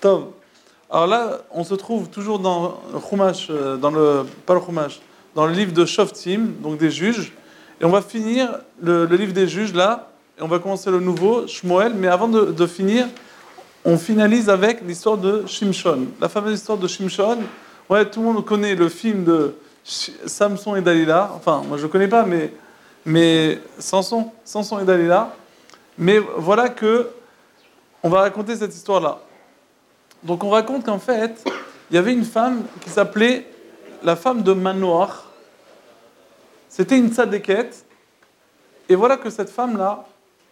Tov. Alors là, on se trouve toujours dans le Chumash, pas le Chumash, dans le livre de Shoftim, donc des juges. Et on va finir le livre des juges là, et on va commencer le nouveau, Shmuel. Mais avant de finir, on finalise avec l'histoire de Shimshon. La fameuse histoire de Shimshon. Ouais, tout le monde connaît le film de Samson et Dalila. Enfin, moi je ne connais pas, mais Samson et Dalila. Mais voilà que on va raconter cette histoire-là. Donc on raconte qu'en fait, il y avait une femme qui s'appelait la femme de Manoach. C'était une tzadékette. Et voilà que cette femme-là,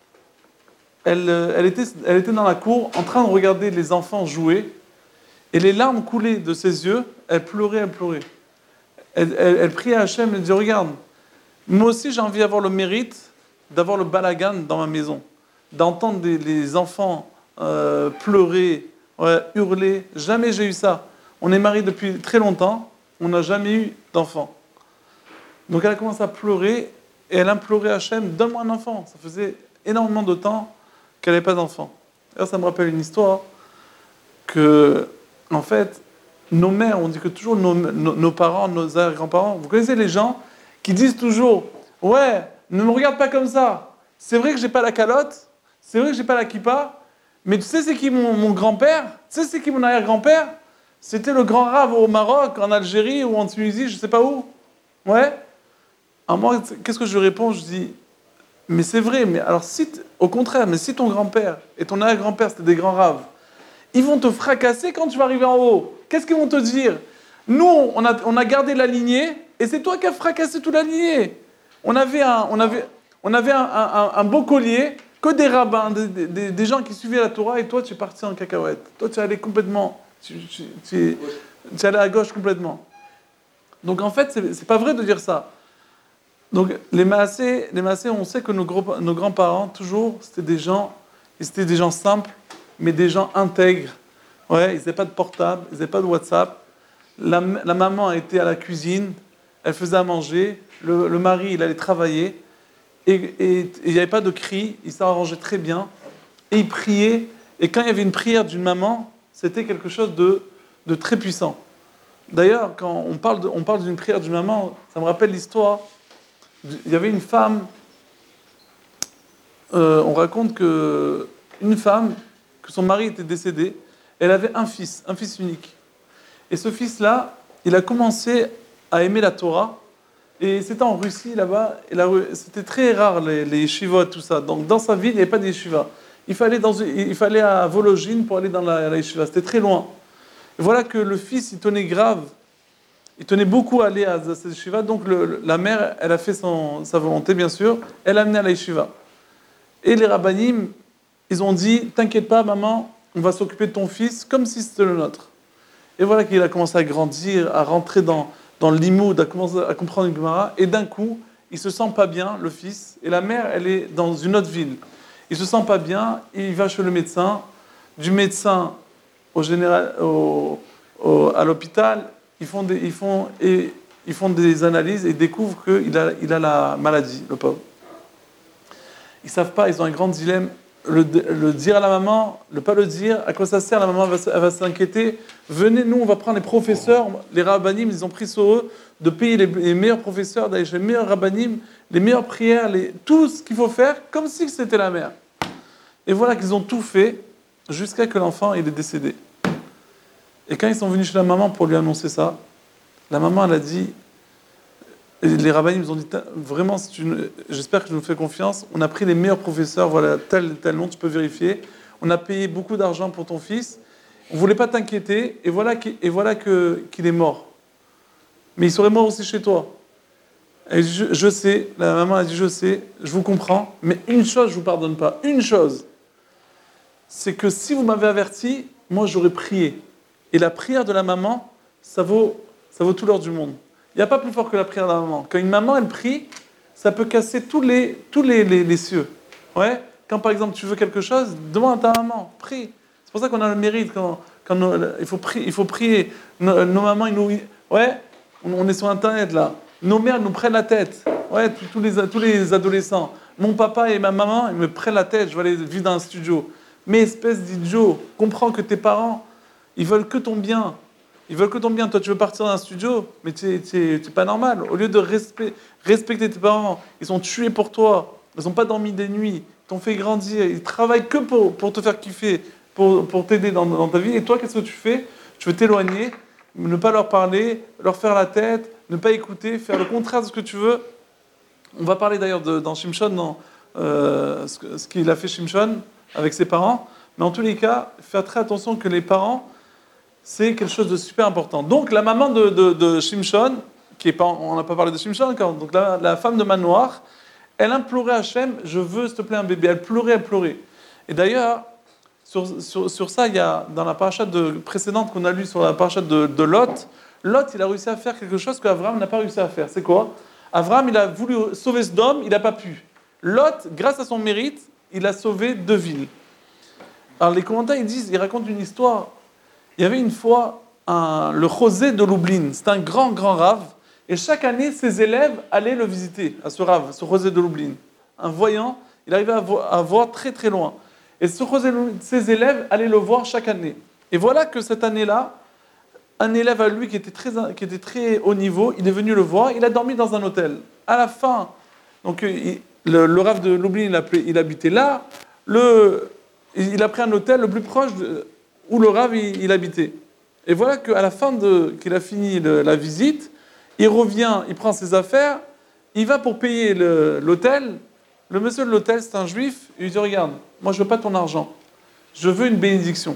elle était dans la cour en train de regarder les enfants jouer. Et les larmes coulaient de ses yeux. Elle pleurait. Elle priait à Hachem. Elle disait, regarde, moi aussi j'ai envie d'avoir le mérite d'avoir le balagan dans ma maison. D'entendre les enfants pleurer, hurler. Jamais j'ai eu ça. On est mariés depuis très longtemps. On n'a jamais eu d'enfant. Donc elle a commencé à pleurer et elle implorait Hachem, donne-moi un enfant. Ça faisait énormément de temps qu'elle n'avait pas d'enfant. D'ailleurs, ça me rappelle une histoire que, en fait, nos mères, on dit que toujours nos parents, nos arrière-grands-parents, vous connaissez les gens qui disent toujours, ouais, ne me regarde pas comme ça. C'est vrai que j'ai pas la calotte, c'est vrai que j'ai pas la kippa, mais tu sais c'est qui mon grand-père? Tu sais c'est qui mon arrière-grand-père? C'était le grand rave au Maroc, en Algérie ou en Tunisie, je sais pas où. Ouais. Alors moi, qu'est-ce que je réponds? Je dis, mais c'est vrai, mais alors au contraire, mais si ton grand-père et ton arrière-grand-père c'était des grands raves, ils vont te fracasser quand tu vas arriver en haut. Qu'est-ce qu'ils vont te dire? Nous, on a gardé la lignée et c'est toi qui as fracassé toute la lignée. On avait un beau collier, que des rabbins, des gens qui suivaient la Torah et toi tu es parti en cacahuète. Toi tu es allé complètement, tu es allé à gauche complètement. Donc en fait, c'est pas vrai de dire ça. Donc les Maasé, on sait que nos grands-parents, toujours, c'était des gens simples, mais des gens intègres. Ouais, ils n'avaient pas de portable, ils n'avaient pas de WhatsApp. La maman était à la cuisine, elle faisait à manger, le mari, il allait travailler, et il n'y avait pas de cris, ils s'arrangeaient très bien, et ils priaient, et quand il y avait une prière d'une maman, c'était quelque chose de très puissant. D'ailleurs, quand on parle d'une prière d'une maman, ça me rappelle l'histoire. Il y avait une femme, on raconte qu'une femme, que son mari était décédé, elle avait un fils unique. Et ce fils-là, il a commencé à aimer la Torah, et c'était en Russie, là-bas, et c'était très rare, les yeshivot, tout ça. Donc dans sa ville, il n'y avait pas de yeshiva. Il fallait à Vologine pour aller dans la yeshiva, c'était très loin. Et voilà que le fils, il tenait beaucoup à aller à cette yeshiva, donc la mère, elle a fait sa volonté, bien sûr, elle l'a amené à la yeshiva. Et les rabbanim, ils ont dit, t'inquiète pas, maman, on va s'occuper de ton fils comme si c'était le nôtre. Et voilà qu'il a commencé à grandir, à rentrer dans le limoud, à commencer à comprendre une Gemara, et d'un coup, il se sent pas bien, le fils, et la mère, elle est dans une autre ville. Il se sent pas bien, il va chez le médecin, du médecin à l'hôpital, ils font des analyses et découvrent qu'il a la maladie, le pauvre. Ils ne savent pas, ils ont un grand dilemme. Le dire à la maman, ne pas le dire, à quoi ça sert? La maman elle va s'inquiéter. Venez, nous, on va prendre les professeurs. Les rabbanim, ils ont pris sur eux de payer les meilleurs professeurs, d'aller chez les meilleurs rabbanim, les meilleures prières, tout ce qu'il faut faire, comme si c'était la mère. Et voilà qu'ils ont tout fait jusqu'à que l'enfant il est décédé. Et quand ils sont venus chez la maman pour lui annoncer ça, la maman, elle a dit, et les rabbinim nous ont dit, vraiment, j'espère que tu nous fais confiance, on a pris les meilleurs professeurs, voilà, tel nom, tu peux vérifier, on a payé beaucoup d'argent pour ton fils, on ne voulait pas t'inquiéter, et voilà qu'il est mort. Mais il serait mort aussi chez toi. Et je sais, la maman a dit, je sais, je vous comprends, mais une chose, je ne vous pardonne pas, une chose, c'est que si vous m'avez averti, moi j'aurais prié. Et la prière de la maman, ça vaut tout l'or du monde. Il n'y a pas plus fort que la prière de la maman. Quand une maman, elle prie, ça peut casser tous les cieux. Ouais. Quand, par exemple, tu veux quelque chose, demande à ta maman, prie. C'est pour ça qu'on a le mérite. Il faut prier. Nos mamans, on est sur Internet, là. Nos mères nous prennent la tête. Ouais, tous les adolescents. Mon papa et ma maman, ils me prennent la tête. Je vais aller vivre dans un studio. Mais espèce d'idiot, comprends que tes parents, Ils veulent que ton bien. Ils veulent que ton bien. Toi, tu veux partir d'un studio, mais t'es pas normal. Au lieu de respecter tes parents, ils sont tués pour toi. Ils n'ont pas dormi des nuits. Ils t'ont fait grandir. Ils travaillent que pour te faire kiffer, pour t'aider dans ta vie. Et toi, qu'est-ce que tu fais? Tu veux t'éloigner, ne pas leur parler, leur faire la tête, ne pas écouter, faire le contraire de ce que tu veux. On va parler d'ailleurs dans Shimshon, ce qu'il a fait Shimshon avec ses parents. Mais en tous les cas, faire très attention que les parents, c'est quelque chose de super important. Donc la maman de Shimshon, on n'a pas parlé de Shimshon encore, donc la femme de Manoach, elle implorait Hachem, je veux s'il te plaît un bébé. Elle pleurait. Et d'ailleurs, sur ça, il y a dans la paracha précédente qu'on a lue sur la paracha de Lot, Lot, il a réussi à faire quelque chose qu'Avraham n'a pas réussi à faire. C'est quoi? Avraham, il a voulu sauver Sodome, il n'a pas pu. Lot, grâce à son mérite, il a sauvé 2 villes. Alors les commentaires, ils racontent une histoire. Il y avait une fois le José de Lublin, c'est un grand rave, et chaque année, ses élèves allaient le visiter, à ce rave, ce José de Lublin. Un voyant, il arrivait à voir très loin. Et ce José de Lublin, ses élèves allaient le voir chaque année. Et voilà que cette année-là, un élève à lui qui était très haut niveau, il est venu le voir, il a dormi dans un hôtel. À la fin, donc le rave de Lublin, il habitait là, il a pris un hôtel le plus proche où le rave il habitait. Et voilà qu'à la fin qu'il a fini la visite, il revient, il prend ses affaires, il va pour payer l'hôtel. Le monsieur de l'hôtel, c'est un juif, il lui dit regarde, moi je veux pas ton argent, je veux une bénédiction.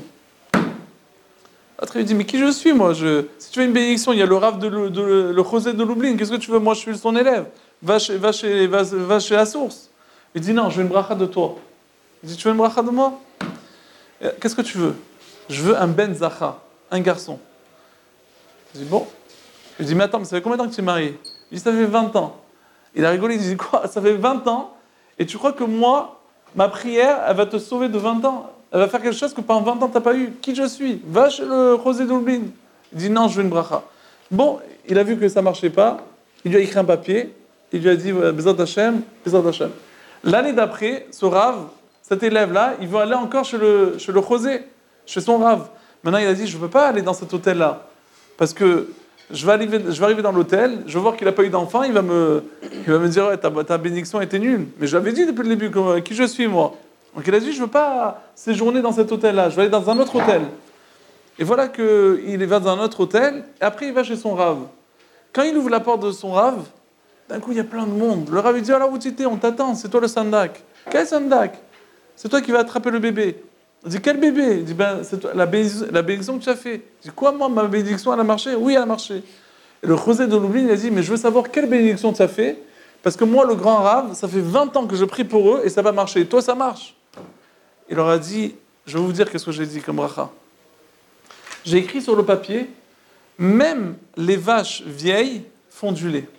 L'autre il lui dit mais qui je suis moi? Si tu veux une bénédiction, il y a le rave le José de Lublin, qu'est-ce que tu veux? Moi je suis son élève, va chez la source. Il dit non, je veux une bracha de toi. Il dit tu veux une bracha de moi? Qu'est-ce que tu veux? Je veux un ben zacha, un garçon. Je dis bon. Je dis mais attends, mais ça fait combien de temps que tu es marié? Il dit ça fait 20 ans. Il a rigolé, il dit quoi? Ça fait 20 ans et tu crois que moi, ma prière, elle va te sauver de 20 ans? Elle va faire quelque chose que pendant 20 ans tu n'as pas eu? Qui je suis? Va chez le José de Lublin. Il dit non, je veux une bracha. Bon, il a vu que ça ne marchait pas, il lui a écrit un papier, il lui a dit Bezat Hashem, Bezat Hashem. L'année d'après, ce rave, cet élève-là, il veut aller encore chez le José, chez son rave. Maintenant, il a dit, je ne veux pas aller dans cet hôtel-là, parce que je vais arriver dans l'hôtel, je vais voir qu'il n'a pas eu d'enfant, il va me dire, ouais, ta bénédiction était nulle. Mais je l'avais dit depuis le début, qui je suis, moi. Donc il a dit, je ne veux pas séjourner dans cet hôtel-là, je vais aller dans un autre hôtel. Et voilà qu'il va dans un autre hôtel, et après il va chez son rave. Quand il ouvre la porte de son rave, d'un coup, il y a plein de monde. Le rave, il dit, alors où tu étais? On t'attend, c'est toi le sandak. Quel sandak? C'est toi qui vas attraper le bébé. Il dit, quel bébé? Il dit, ben, c'est toi, la bénédiction que tu as fait. Il dit, quoi, moi, ma bénédiction, elle a marché? Oui, elle a marché. Et le José de Lublin, il a dit, mais je veux savoir quelle bénédiction tu as fait, parce que moi, le grand rave, ça fait 20 ans que je prie pour eux, et ça va marcher. Et toi, ça marche. Il leur a dit, je vais vous dire qu'est-ce que j'ai dit comme bracha. J'ai écrit sur le papier, même les vaches vieilles font du lait.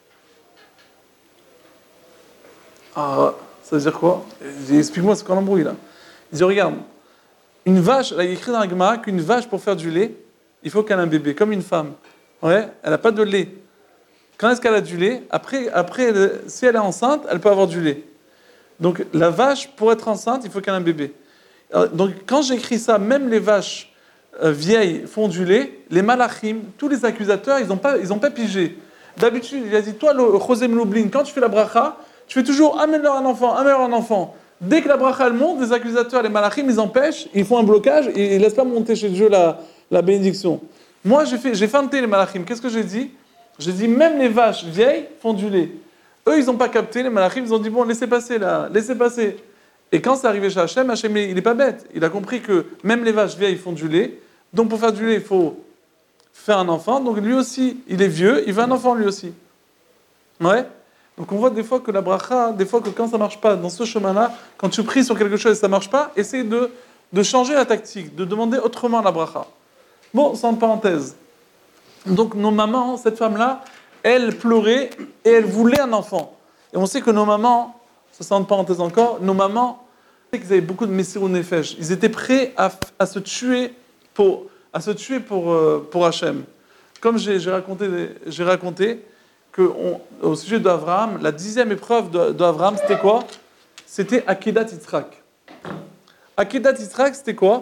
Ah, ça veut dire quoi? Il dit, explique-moi ce qu'on embrouille là. Il dit, regarde, une vache, là, il y a écrit dans la Gemara qu'une vache, pour faire du lait, il faut qu'elle ait un bébé, comme une femme. Ouais, elle n'a pas de lait. Quand est-ce qu'elle a du lait? Après, si elle est enceinte, elle peut avoir du lait. Donc, la vache, pour être enceinte, il faut qu'elle ait un bébé. Donc, quand j'écris ça, même les vaches vieilles font du lait, les malachim, tous les accusateurs, ils n'ont pas pigé. D'habitude, il a dit, toi, le José Mloublin, quand tu fais la bracha, tu fais toujours amène-leur un enfant. Dès que la bracha elle monte, les accusateurs, les malachim, ils empêchent, ils font un blocage et ils laissent pas monter chez Dieu la bénédiction. Moi, j'ai feinté les malachim. Qu'est-ce que j'ai dit? J'ai dit, même les vaches vieilles font du lait. Eux, ils n'ont pas capté, les malachim, ils ont dit, bon, laissez passer là, laissez passer. Et quand c'est arrivé chez Hachem, Hachem, il n'est pas bête. Il a compris que même les vaches vieilles font du lait. Donc, pour faire du lait, il faut faire un enfant. Donc, lui aussi, il est vieux, il veut un enfant lui aussi. Ouais. Donc, on voit des fois que la bracha, des fois que quand ça ne marche pas dans ce chemin-là, quand tu pries sur quelque chose et ça ne marche pas, essaye de changer la tactique, de demander autrement la bracha. Bon, c'est en parenthèse. Donc, nos mamans, cette femme-là, elle pleurait et elle voulait un enfant. Et on sait que nos mamans, ça c'est en parenthèse encore, nos mamans, ils avaient beaucoup de messirou nefesh. Ils étaient prêts à se tuer pour Hachem. Comme j'ai raconté qu'au sujet d'Avraham, la 10e épreuve d'Avraham, c'était quoi? C'était Akedat Yitzhak. Akedat Yitzhak, c'était quoi?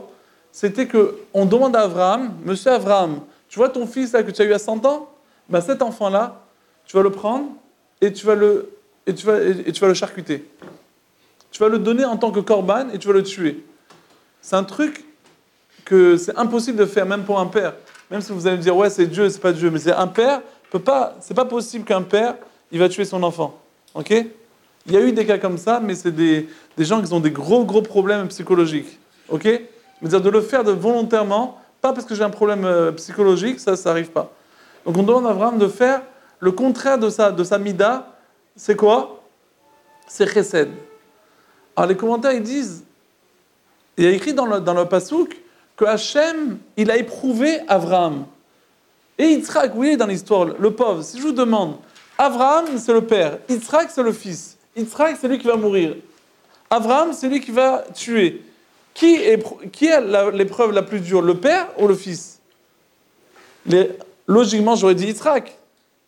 c'était qu'on demande à Abraham, monsieur Abraham, tu vois ton fils là que tu as eu à 100 ans, ben cet enfant-là, tu vas le prendre et tu vas le charcuter. Tu vas le donner en tant que corban et tu vas le tuer. C'est un truc que c'est impossible de faire, même pour un père. Même si vous allez me dire, ouais, c'est Dieu, c'est pas Dieu, mais c'est un père, c'est pas possible qu'un père, il va tuer son enfant. Ok ? Il y a eu des cas comme ça, mais c'est des gens qui ont des gros problèmes psychologiques. Ok ? C'est-à-dire de le faire volontairement, pas parce que j'ai un problème psychologique, ça n'arrive pas. Donc on demande à Abraham de faire le contraire de sa mida, c'est quoi ? C'est chesed. Alors les commentaires, ils disent, il y a écrit dans le pasouk que Hachem, il a éprouvé Abraham. Et Yitzhak, oui, dans l'histoire, le pauvre, si je vous demande, Abraham, c'est le père, Yitzhak, c'est le fils. Yitzhak, c'est lui qui va mourir. Abraham, c'est lui qui va tuer. Qui est l'épreuve la plus dure, le père ou le fils ? Logiquement, j'aurais dit Yitzhak. Ouais ?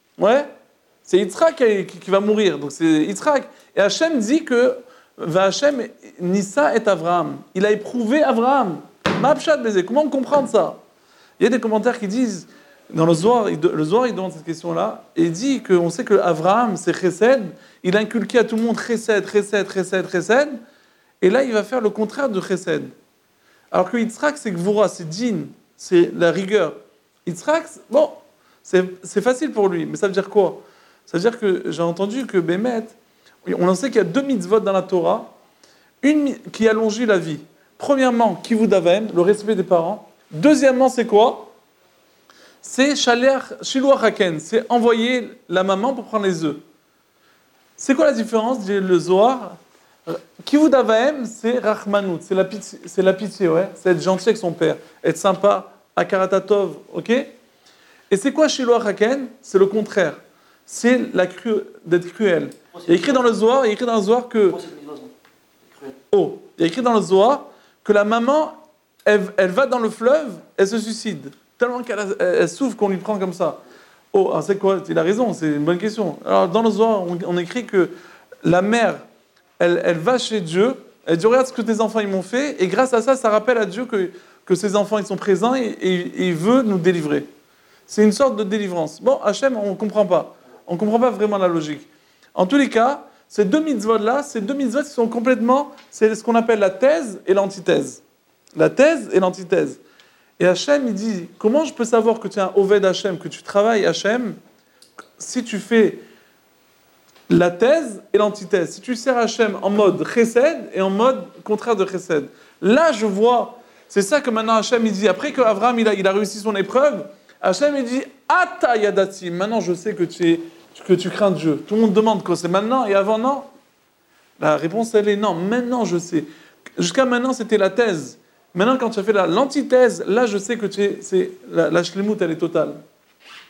C'est Yitzhak qui va mourir, donc c'est Yitzhak. Et Hachem dit que Hachem Nissa et Abraham. Il a éprouvé Abraham. Ma'apshat baiser. Comment comprendre ça ? Il y a des commentaires qui disent, dans le Zohar, il demande cette question-là, et il dit qu'on sait que Abraham, c'est chesed, il a inculqué à tout le monde chesed, et là, il va faire le contraire de chesed. Alors que Yitzhak, c'est gvura, c'est din, c'est la rigueur. Yitzhak, bon, c'est facile pour lui, mais ça veut dire quoi ? Ça veut dire que j'ai entendu que Bémet, on en sait qu'il y a 2 mitzvot dans la Torah, une qui allonge la vie. Premièrement, kivud avaim, le respect des parents. Deuxièmement, c'est quoi ? C'est shiluach haken, c'est envoyer la maman pour prendre les œufs. C'est quoi la différence, dit le Zohar ? Kivud avaim, c'est rachmanout, c'est la pitié, ouais. C'est être gentil avec son père, être sympa, akaratatov, ok ? Et c'est quoi shiluach haken ? C'est le contraire. C'est d'être cruel. Il y a écrit dans le Zohar que... il y a écrit dans le Zohar que la maman, elle va dans le fleuve, elle se suicide. Tellement qu'elle souffre qu'on lui prend comme ça. Alors c'est quoi ? Il a raison, c'est une bonne question. Alors dans le Zohar, on écrit que la mère, elle va chez Dieu, elle dit regarde ce que tes enfants ils m'ont fait, et grâce à ça, ça rappelle à Dieu que ses enfants ils sont présents et il veut nous délivrer. C'est une sorte de délivrance. Bon, Hachem, on ne comprend pas. On ne comprend pas vraiment la logique. En tous les cas, ces 2 mitzvot-là, qui sont complètement, c'est ce qu'on appelle la thèse et l'antithèse. La thèse et l'antithèse. Et Hachem, il dit, comment je peux savoir que tu es un Oved Hachem, que tu travailles Hachem, si tu fais la thèse et l'antithèse, si tu sers Hachem en mode chesed et en mode contraire de chesed. Là, je vois, c'est ça que maintenant Hachem, il dit, après qu'Abraham, il a réussi son épreuve, Hachem, il dit, Ata yadati, maintenant je sais que tu crains Dieu. Tout le monde demande quoi, c'est maintenant et avant, non ? La réponse, elle est non, maintenant je sais. Jusqu'à maintenant, c'était la thèse. Maintenant, quand tu as fait l'antithèse, là, je sais que la shlemut, elle est totale. Ouais ?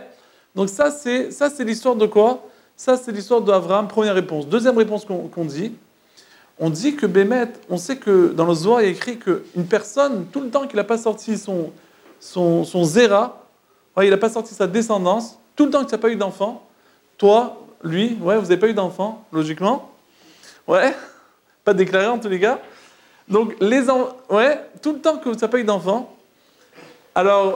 Donc ça, c'est l'histoire de quoi ? Ça, c'est l'histoire d'Abraham, première réponse. Deuxième réponse qu'on dit, on dit que Bémet, on sait que dans le Zohar, il y a écrit qu'une personne, tout le temps qu'il n'a pas sorti son zéra, ouais, il n'a pas sorti sa descendance, tout le temps que tu n'as pas eu d'enfant, toi, lui, ouais, vous n'avez pas eu d'enfant, logiquement, ouais, pas déclaré en tous les cas, donc tout le temps que tu n'as pas eu d'enfant, alors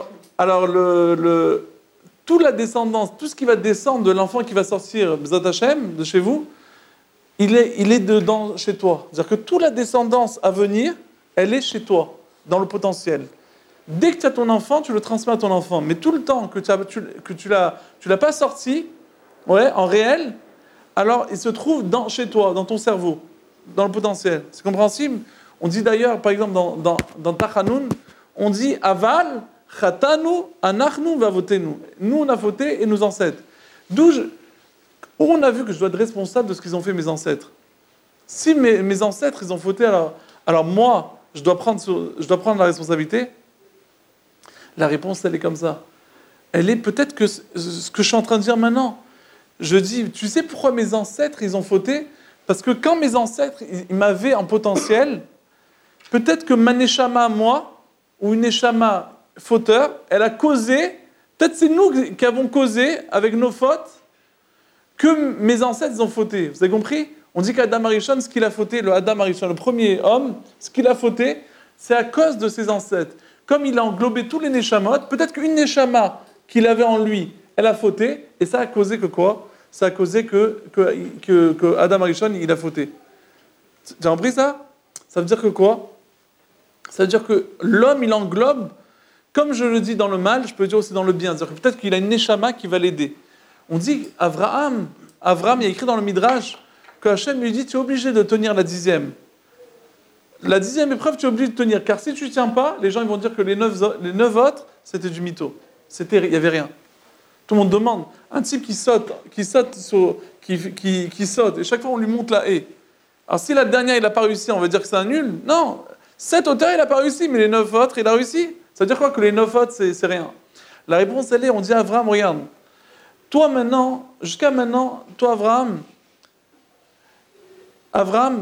toute la descendance, tout ce qui va descendre de l'enfant qui va sortir B'ezrat Hashem, de chez vous, il est dedans chez toi. C'est-à-dire que toute la descendance à venir, elle est chez toi, dans le potentiel. Dès que tu as ton enfant, tu le transmets à ton enfant. Mais tout le temps que tu l'as pas sorti, ouais, en réel, alors il se trouve chez toi, dans ton cerveau, dans le potentiel. C'est compréhensible ? On dit d'ailleurs, par exemple, dans Tachanoun, on dit Aval, Chatanu, Anachnu, Vavotenu. Nous, on a fauté et nos ancêtres. Où on a vu que je dois être responsable de ce qu'ils ont fait mes ancêtres. Si mes ancêtres, ils ont fauté, alors moi, je dois prendre la responsabilité. La réponse, elle est comme ça. Elle est peut-être que ce que je suis en train de dire maintenant. Je dis, tu sais pourquoi mes ancêtres, ils ont fauté ? Parce que quand mes ancêtres, ils m'avaient en potentiel, peut-être que ma neshama à moi, ou une neshama fauteur, elle a causé, peut-être c'est nous qui avons causé, avec nos fautes, que mes ancêtres, ils ont fauté. Vous avez compris ? On dit qu'Adam Arishon, ce qu'il a fauté, le Adam Arishon, le premier homme, ce qu'il a fauté, c'est à cause de ses ancêtres. Comme il a englobé tous les Neshamot, peut-être qu'une Neshama qu'il avait en lui, elle a fauté, et ça a causé que quoi? Ça a causé que Adam Arishon, il a fauté. Tu as compris ça? Ça veut dire que quoi? Ça veut dire que l'homme, il englobe, comme je le dis dans le mal, je peux le dire aussi dans le bien. C'est-à-dire que peut-être qu'il a une Neshama qui va l'aider. On dit, Abraham, il y a écrit dans le Midrash, que Hachem lui dit, tu es obligé de tenir la 10e. La 10e épreuve, tu es obligé de tenir. Car si tu ne tiens pas, les gens ils vont dire que les 9 autres, c'était du mytho. Il n'y avait rien. Tout le monde demande. Un type qui saute, qui saute, et chaque fois on lui monte la haie. Alors si la dernière, il n'a pas réussi, on va dire que c'est un nul. Non, cette hauteur, il n'a pas réussi, mais les 9 autres, il a réussi. Ça veut dire quoi que les 9 autres, c'est rien? La réponse, elle est, on dit à Abraham, regarde, toi maintenant, jusqu'à maintenant, toi Abraham,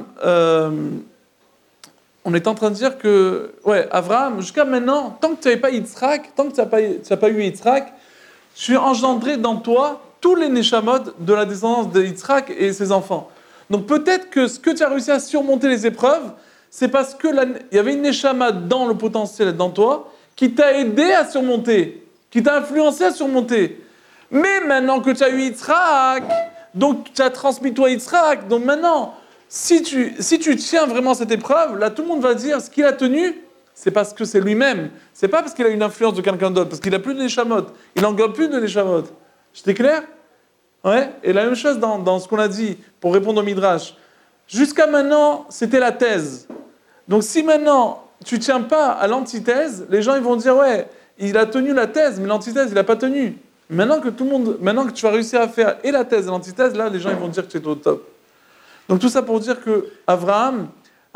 on est en train de dire que, Abraham, jusqu'à maintenant, tant que tu n'avais pas Yitzhak, tant que tu n'as pas eu Yitzhak, tu as engendré dans toi tous les Neshamot de la descendance de Yitzhak et ses enfants. Donc peut-être que ce que tu as réussi à surmonter les épreuves, c'est parce que il y avait une Neshama dans le potentiel dans toi qui t'a aidé à surmonter, qui t'a influencé à surmonter. Mais maintenant que tu as eu Yitzhak, donc tu as transmis toi Yitzhak, donc maintenant, si tu tiens vraiment cette épreuve, là tout le monde va dire ce qu'il a tenu, c'est parce que c'est lui-même. C'est pas parce qu'il a une influence de quelqu'un d'autre, parce qu'il n'a plus de Neshamot. Il n'englobe plus de Neshamot. J'étais clair? Ouais. Et la même chose dans ce qu'on a dit, pour répondre au Midrash. Jusqu'à maintenant, c'était la thèse. Donc si maintenant, tu ne tiens pas à l'antithèse, les gens ils vont dire, ouais, il a tenu la thèse, mais l'antithèse, il n'a pas tenu. Maintenant que tu vas réussir à faire et la thèse et l'antithèse, là, les gens ils vont dire que tu es au top. Donc tout ça pour dire que Abraham,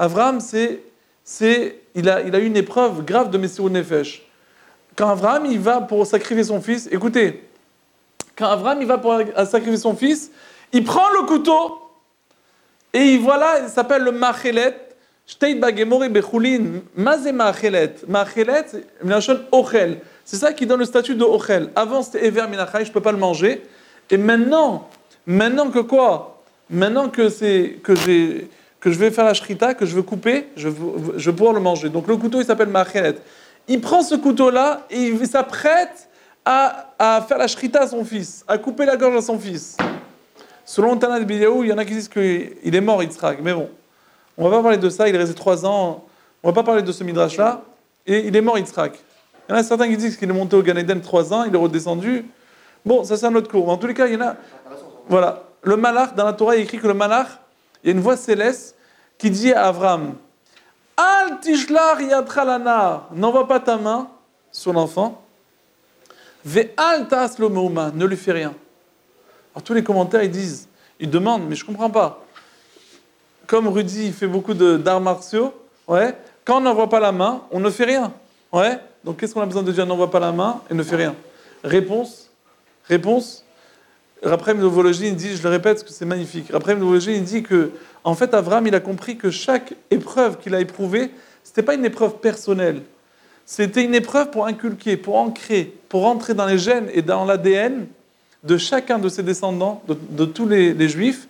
il a eu une épreuve grave de Messirut Nefesh. Quand Abraham il va pour sacrifier son fils, écoutez, quand Abraham il va pour sacrifier son fils, il prend le couteau et il s'appelle le Machelet. Shteit bagemori bechulin. Mazé Machelet. Machelet, c'est Minachon Ochel. C'est ça qui donne le statut de Ochel. Avant c'était Ever Minachai, je ne peux pas le manger. Et maintenant que quoi? Maintenant que je vais faire la shrita, que je veux couper, je vais pouvoir le manger. Donc le couteau, il s'appelle Machelet. Il prend ce couteau-là et il s'apprête à faire la shrita à son fils, à couper la gorge à son fils. Selon Tana de Biliaou, il y en a qui disent qu'il est mort, Yitzhak. Mais bon, on ne va pas parler de ça, il est resté 3 ans. On ne va pas parler de ce midrash-là. Et il est mort, Yitzhak. Il y en a certains qui disent qu'il est monté au Gan Eden 3 ans, il est redescendu. Bon, ça c'est un autre cours. En tous les cas, il y en a... Voilà. Le malach, dans la Torah, il écrit que le malach, il y a une voix céleste qui dit à Avram, Al tishlach yadcha lanar, n'envoie pas ta main sur l'enfant, ve al ta'as lo meuma, ne lui fais rien. Alors tous les commentaires, ils demandent, mais je comprends pas. Comme Rudy, il fait beaucoup d'arts martiaux, quand on n'envoie pas la main, on ne fait rien. Donc qu'est-ce qu'on a besoin de dire, n'envoie pas la main et ne fait rien? Réponse. Raphaël Novologine, il dit, je le répète parce que c'est magnifique. Raphaël Novologine, il dit que, en fait, Abraham, il a compris que chaque épreuve qu'il a éprouvée, c'était pas une épreuve personnelle. C'était une épreuve pour inculquer, pour ancrer, pour rentrer dans les gènes et dans l'ADN de chacun de ses descendants, de tous les juifs,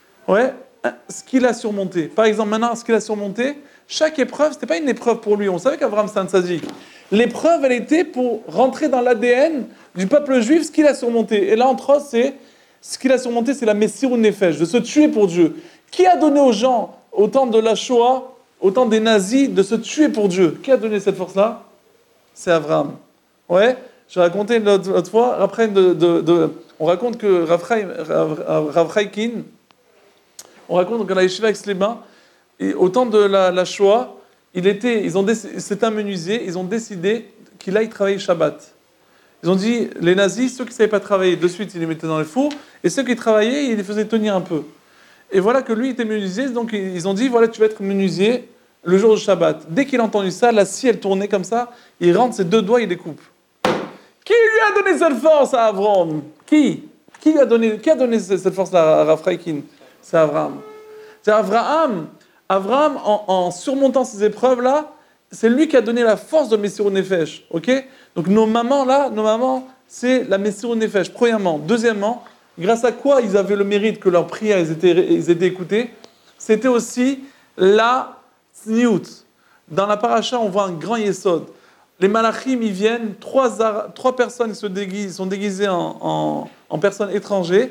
ce qu'il a surmonté. Par exemple, maintenant, ce qu'il a surmonté, chaque épreuve, c'était pas une épreuve pour lui. On savait qu'Abraham, c'est un tzaddik. L'épreuve, elle était pour rentrer dans l'ADN du peuple juif, ce qu'il a surmonté. Et là, entre autres, ce qu'il a surmonté, c'est la Messirut Nefesh, de se tuer pour Dieu. Qui a donné aux gens, au temps de la Shoah, au temps des nazis, de se tuer pour Dieu? Qui a donné cette force-là? C'est Abraham. J'ai raconté l'autre fois, après, on raconte que Rav Chaikin, on raconte qu'on a yeshiva avec Slema, et au temps de la Shoah, c'est un menuisier, ils ont décidé qu'il aille travailler Shabbat. Ils ont dit, les nazis, ceux qui ne savaient pas travailler, de suite, ils les mettaient dans les fours, et ceux qui travaillaient, ils les faisaient tenir un peu. Et voilà que lui était menuisier, donc ils ont dit, voilà, tu vas être menuisier le jour du Shabbat. Dès qu'il a entendu ça, la scie, elle tournait comme ça, il rentre ses 2 doigts, il les coupe. Qui lui a donné cette force à Avram? Qui a donné cette force-là à Rav Chaikin? C'est Abraham. C'est Abraham, en surmontant ces épreuves-là, c'est lui qui a donné la force de Messirut Nefesh. Donc nos mamans, c'est la Messirut Nefesh, premièrement. Deuxièmement, grâce à quoi ils avaient le mérite que leurs prières ils étaient écoutées? C'était aussi la tzniut. Dans la paracha, on voit un grand yesod. Les malachim, ils viennent, trois personnes sont déguisées en personnes étrangères.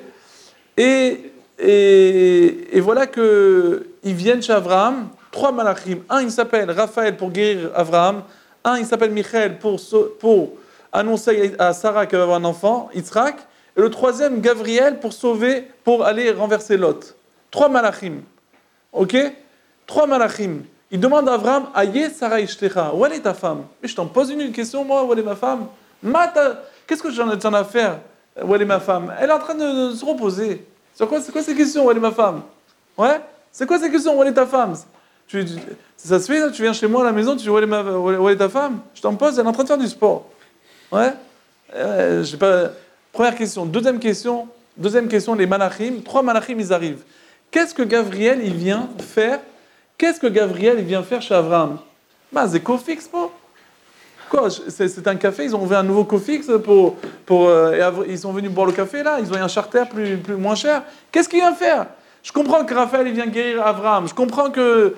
Et voilà qu'ils viennent chez Abraham, trois malachim. Un, il s'appelle Raphaël pour guérir Abraham. Un, il s'appelle Michael pour annoncer à Sarah qu'elle va avoir un enfant, Yitzhak. Et le troisième, Gabriel, pour aller renverser Lot. Trois malachim. Ok? Trois malachim. Il demande à Abraham, Aïe Sarah Ishtecha, où est ta femme? Mais je t'en pose une question, moi, où est ma femme? Qu'est-ce que j'en ai à faire? Où est ma femme? Elle est en train de se reposer. C'est quoi ces questions? Où est ma femme? Ouais? C'est quoi ces questions? Où est ta femme? Ça se fait, tu viens chez moi à la maison, tu dis où est ta femme? Je t'en pose, elle est en train de faire du sport. Ouais? J'ai pas... Première question. Deuxième question, les malachim. Trois malachim, ils arrivent. Qu'est-ce que Gabriel, il vient faire? Qu'est-ce que Gabriel, il vient faire chez Abraham? Bah, c'est Cofix, pas? Quoi? C'est un café, ils ont ouvert un nouveau Cofix ils sont venus boire le café, là. Ils ont eu un charter moins cher. Qu'est-ce qu'il vient faire? Je comprends que Raphaël, il vient guérir Abraham. Je comprends que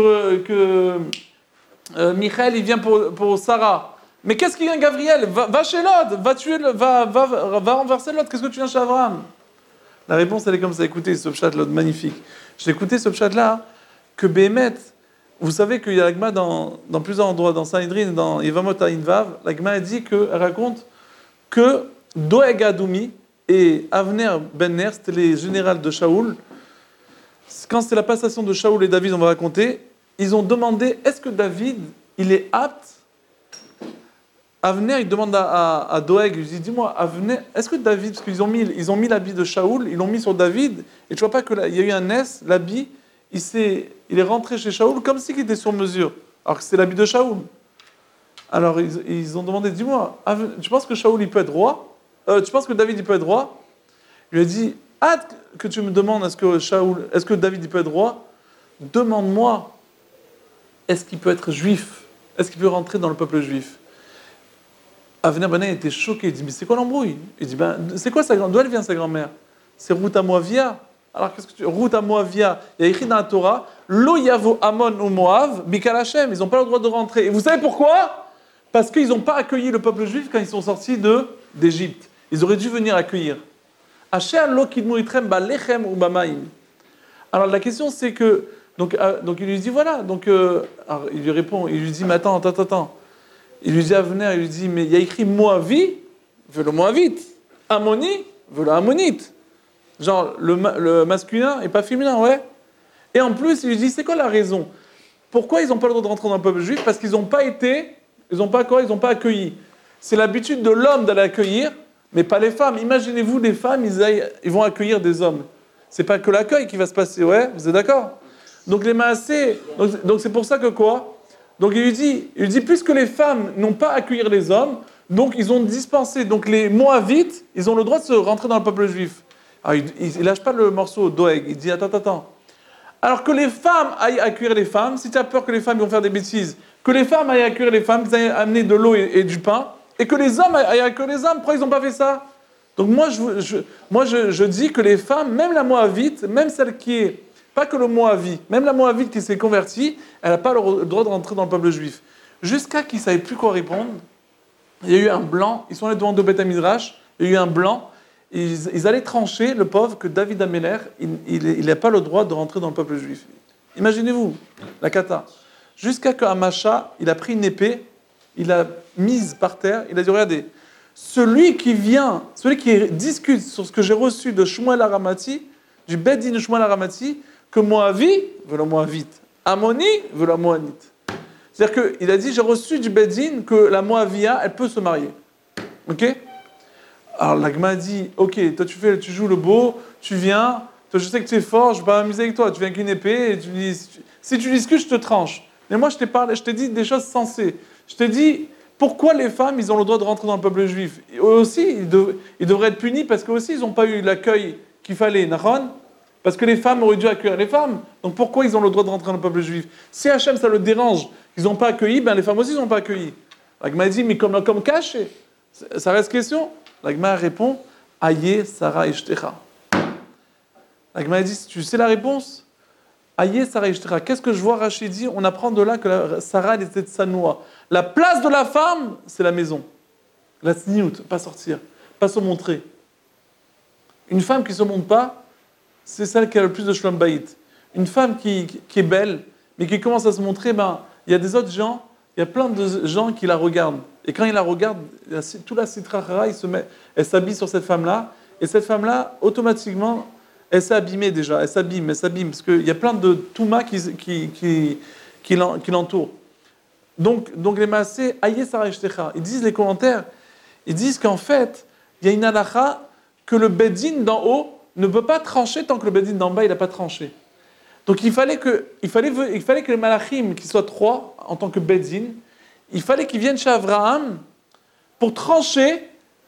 Michael, il vient pour Sarah. Mais qu'est-ce qu'il vient, Gabriel? Va chez Lot, va renverser Lot. Qu'est-ce que tu viens chez Abraham? La réponse, elle est comme ça. Écoutez, ce pshat là, magnifique. J'ai écouté ce pshat-là, que Béhémet, vous savez qu'il y a l'Agma dans plusieurs endroits, dans Sanhedrin, dans Yevamot Invav, l'Agma dit elle raconte que Doeg Adoumi et Avner Ben Ner, c'était les généraux de Shaoul. Quand c'était la passation de Shaoul et David, on va raconter, ils ont demandé, est-ce que David, il est apte? Avner, il demande à Doeg, il dit, dis-moi, Avner, est-ce que David, parce qu'ils ont mis l'habit de Shaoul, ils l'ont mis sur David, et tu vois pas qu'il y a eu un S, l'habit, il est rentré chez Shaoul comme s'il était sur mesure, alors que c'est l'habit de Shaoul. Alors ils ont demandé, dis-moi, tu penses que Shaoul il peut être roi? Tu penses que David il peut être roi? Il lui a dit, hâte que tu me demandes est-ce que David il peut être roi? Demande-moi, est-ce qu'il peut être juif? Est-ce qu'il peut rentrer dans le peuple juif? Avner Ben était choqué, il dit, mais c'est quoi l'embrouille? Il dit, c'est quoi sa grand-mère? D'où elle vient sa grand-mère? C'est Ruth à Moavia. Alors, qu'est-ce que Ruth à Moavia, il y a écrit dans la Torah, Lo yavo Amon ou Moav, Bikal Hashem, ils n'ont pas le droit de rentrer. Et vous savez pourquoi? Parce qu'ils n'ont pas accueilli le peuple juif quand ils sont sortis d'Égypte. Ils auraient dû venir accueillir. Asher lo kidmu itrem ba lechem ou bamaim. Alors, la question, c'est que, donc il lui dit, voilà, alors, il lui répond, il lui dit, mais attends. Il lui dit à venir, il lui dit, mais il y a écrit Moavi, veut le Moavite, Ammoni, veut le Ammonite. Genre, le masculin et pas féminin, ouais. Et en plus, il lui dit, c'est quoi la raison? Pourquoi ils n'ont pas le droit de rentrer dans le peuple juif? Parce qu'ils n'ont pas accueilli. C'est l'habitude de l'homme d'aller accueillir, mais pas les femmes. Imaginez-vous, les femmes, ils vont accueillir des hommes. C'est pas que l'accueil qui va se passer, ouais, vous êtes d'accord? Donc les maasés, donc c'est pour ça que quoi? Donc il lui dit, puisque les femmes n'ont pas à accueillir les hommes, donc ils ont dispensé, donc les Moavites, ils ont le droit de se rentrer dans le peuple juif. Alors il lâche pas le morceau Doeg, il dit, attends. Alors que les femmes aillent accueillir les femmes, si tu as peur que les femmes vont faire des bêtises, que les femmes aillent accueillir les femmes, qu'ils aillent amener de l'eau et du pain, et que les hommes aillent accueillir les hommes, pourquoi ils n'ont pas fait ça? Donc moi je dis que les femmes, même la Moavite, même celle qui est, pas que le Moavite, même la Moavite qui s'est convertie, elle n'a pas le droit de rentrer dans le peuple juif. Jusqu'à qu'ils ne savaient plus quoi répondre, il y a eu un blanc, ils sont allés devant deux Beth Midrash, il y a eu un blanc, ils allaient trancher, le pauvre, que David Améler, il n'a pas le droit de rentrer dans le peuple juif. Imaginez-vous, la kata. Jusqu'à qu'Amacha, il a pris une épée, il l'a mise par terre, il a dit, regardez, celui qui discute sur ce que j'ai reçu de Shmuel Aramati, du Beddin de Shmuel Aramati, que Moavi veut le Moavite, Ammoni veut la Moanite. C'est-à-dire qu'il a dit, j'ai reçu du Beddin que la Moavia, elle peut se marier. Ok? Alors l'Agma a dit, ok, toi tu joues le beau, tu viens, toi je sais que tu es fort, je vais pas m'amuser avec toi, tu viens avec une épée, et tu dis, si tu discutes, je te tranche. Mais moi je t'ai dit des choses sensées. Je t'ai dit, pourquoi les femmes, ils ont le droit de rentrer dans le peuple juif? Eux aussi, ils devraient être punis parce qu'eux aussi, ils n'ont pas eu l'accueil qu'il fallait, Nahon? Parce que les femmes auraient dû accueillir les femmes. Donc pourquoi ils ont le droit de rentrer dans le peuple juif? Si Hachem, ça le dérange, qu'ils n'ont pas accueilli, ben les femmes aussi, ils n'ont pas accueilli. L'Agma dit, mais comme caché, ça reste question. L'Agma répond, Aïe, Sarah, Ishtecha. L'Agma dit, tu sais la réponse? Aïe Sarah Ishtera. Qu'est-ce que je vois Rachid dit? On apprend de là que Sarah elle était de Sanoa. La place de la femme, c'est la maison. La sniout, pas sortir, pas se montrer. Une femme qui ne se montre pas, c'est celle qui a le plus de shlom bayit. Une femme qui est belle, mais qui commence à se montrer, il y a des autres gens, il y a plein de gens qui la regardent. Et quand ils la regardent, tout la sitrachara, elle s'habille sur cette femme-là. Et cette femme-là, automatiquement, elle s'est abîmée déjà. Elle s'abîme, parce qu'il y a plein de touma qui l'entourent. Donc les maasés, aïe Sarah Ishtecha. Ils disent les commentaires, ils disent qu'en fait, il y a une halakha que le Bedin d'en haut ne peut pas trancher tant que le Bedin d'en bas il n'a pas tranché. Donc il fallait que les malachim, qui soient 3 en tant que Bedin, il fallait qu'ils viennent chez Abraham pour trancher,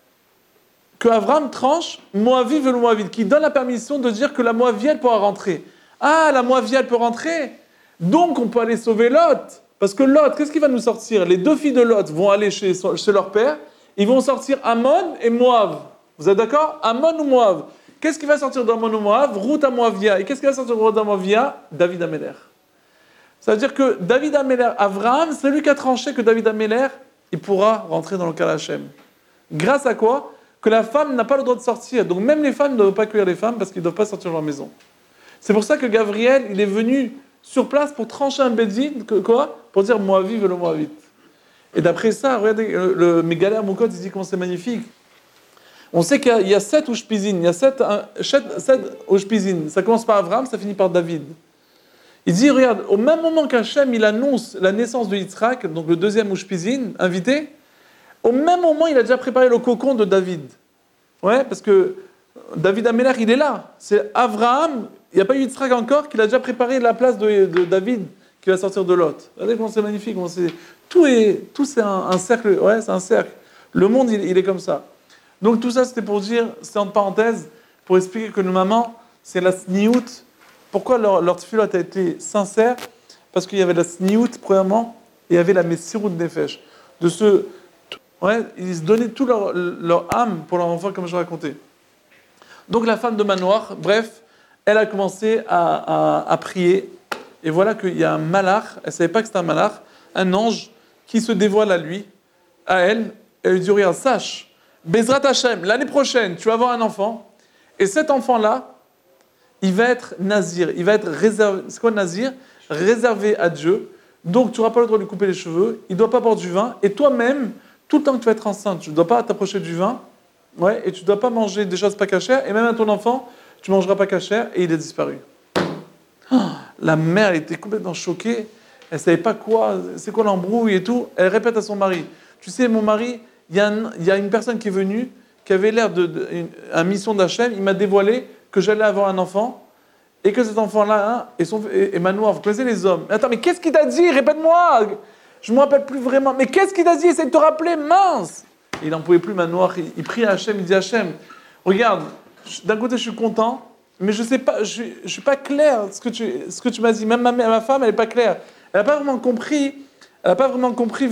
que Abraham tranche Moaviv et le Moavite, qui donne la permission de dire que la Moavie elle pourra rentrer. Ah, la Moavie elle peut rentrer, donc on peut aller sauver Lot. Parce que Lot, qu'est-ce qui va nous sortir? Les 2 filles de Lot vont aller chez leur père, ils vont sortir Ammon et Moav. Vous êtes d'accord? Ammon ou Moav. Qu'est-ce qui va sortir d'Ammon ou Moav? Ruth à Moavia. Et qu'est-ce qui va sortir de Ruth à Moavia? David Améler. Ça veut dire que David Améler, Abraham, c'est lui qui a tranché que David Améler, il pourra rentrer dans le Kal Hashem. Grâce à quoi? Que la femme n'a pas le droit de sortir. Donc même les femmes ne doivent pas accueillir les femmes parce qu'ils ne doivent pas sortir de leur maison. C'est pour ça que Gabriel, il est venu sur place pour trancher un Bedin, quoi? Pour dire Moaviv et le Moavite. Et d'après ça, regardez, le Mégalère Moukot, il dit comment c'est magnifique. On sait qu'il y a 7 Ushpizin, il y a 7 Ushpizin. Ça commence par Abraham, ça finit par David. Il dit, regarde, au même moment qu'Hachem, il annonce la naissance de Yitzhak, donc le 2e Ushpizin, invité, au même moment, il a déjà préparé le cocon de David. Ouais, parce que David Améler, il est là. C'est Abraham, il n'y a pas eu Yitzhak encore, qu'il a déjà préparé la place de David qui va sortir de Lot. Regardez comment c'est magnifique. Tout c'est un cercle. Ouais, c'est un cercle. Le monde, il est comme ça. Donc tout ça, c'était pour dire, c'est entre parenthèses, pour expliquer que nos mamans, c'est la sniout. Pourquoi leur tefilot a été sincère? Parce qu'il y avait la sniout, premièrement, et il y avait la messirut nefesh. Ils se donnaient tout leur âme pour leur enfant, comme je racontais. Donc la femme de Manoir, bref, elle a commencé à prier. Et voilà qu'il y a un malach, elle ne savait pas que c'était un malach, un ange qui se dévoile à elle, et lui dit, regarde, sache, Bezrat Hashem, l'année prochaine, tu vas avoir un enfant, et cet enfant-là, il va être nazir, il va être réservé, c'est quoi nazir? Réservé à Dieu, donc tu n'auras pas le droit de lui couper les cheveux, il ne doit pas boire du vin, et toi-même, tout le temps que tu vas être enceinte, tu ne dois pas t'approcher du vin, et tu ne dois pas manger des choses pas cachères, et même à ton enfant, tu ne mangeras pas cachère, et il est disparu. La mère, elle était complètement choquée, elle ne savait pas c'est quoi l'embrouille et tout, elle répète à son mari, tu sais, mon mari, il y a une personne qui est venue, qui avait l'air d'une mission d'Hachem, il m'a dévoilé que j'allais avoir un enfant, et que cet enfant-là, et Manoir, vous connaissez les hommes. Attends, mais qu'est-ce qu'il t'a dit? Répète-moi. Je ne me rappelle plus vraiment. Mais qu'est-ce qu'il t'a dit? Essaye de te rappeler, mince. Et il n'en pouvait plus, Manoir. Il prie à Hachem, il dit Hachem, regarde, d'un côté je suis content, mais je sais pas, je suis pas clair ce que tu m'as dit. Même ma femme, elle n'est pas claire. Elle n'a pas vraiment compris. Elle n'a pas vraiment compris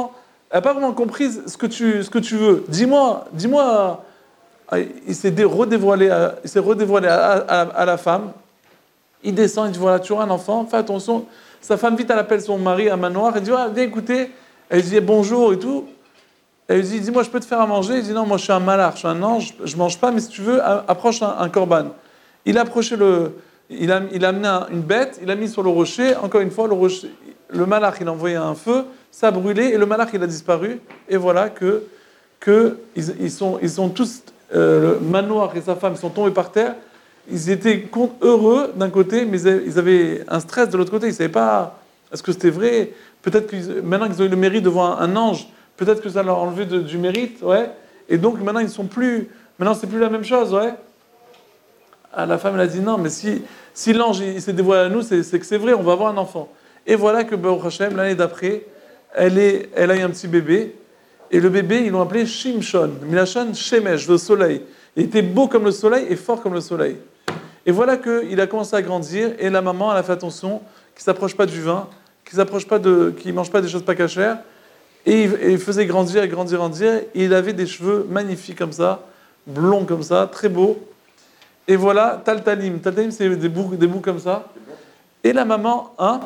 ce que tu veux. Dis-moi. Il s'est redévoilé à la femme. Il descend, il dit voilà, tu auras un enfant, fais attention. Sa femme, vite, elle appelle son mari à Manoir. Elle dit viens écouter. Elle dit bonjour et tout. Elle lui dit dis-moi, je peux te faire à manger? Il dit non, moi je suis un malach, je suis un ange, je ne mange pas, mais si tu veux, approche un korban. Il a approché il a amené une bête, il a mis sur le rocher. Encore une fois, le malach, il a envoyé un feu, ça a brûlé et le malach, il a disparu. Et voilà ils sont tous, le Manoir et sa femme sont tombés par terre. Ils étaient heureux d'un côté, mais ils avaient un stress de l'autre côté. Ils ne savaient pas est-ce que c'était vrai. Peut-être que maintenant qu'ils ont eu le mérite de voir un ange, peut-être que ça leur a enlevé du mérite, ouais. Et donc maintenant maintenant c'est plus la même chose, ouais. La femme elle a dit non, mais si l'ange il s'est dévoilé à nous, c'est que c'est vrai, on va avoir un enfant. Et voilà que Baruch Hashem, l'année d'après, elle a eu un petit bébé, et le bébé ils l'ont appelé Shimshon, Milachon Shemesh, le soleil. Il était beau comme le soleil et fort comme le soleil. Et voilà qu'il a commencé à grandir, et la maman elle a fait attention qu'il ne s'approche pas du vin, qu'il ne mange pas des choses pas cachères. Et il faisait grandir, et il avait des cheveux magnifiques comme ça, blonds comme ça, très beaux. Et voilà, Taltalim. Taltalim, c'est des bouts comme ça. Et la maman, hein?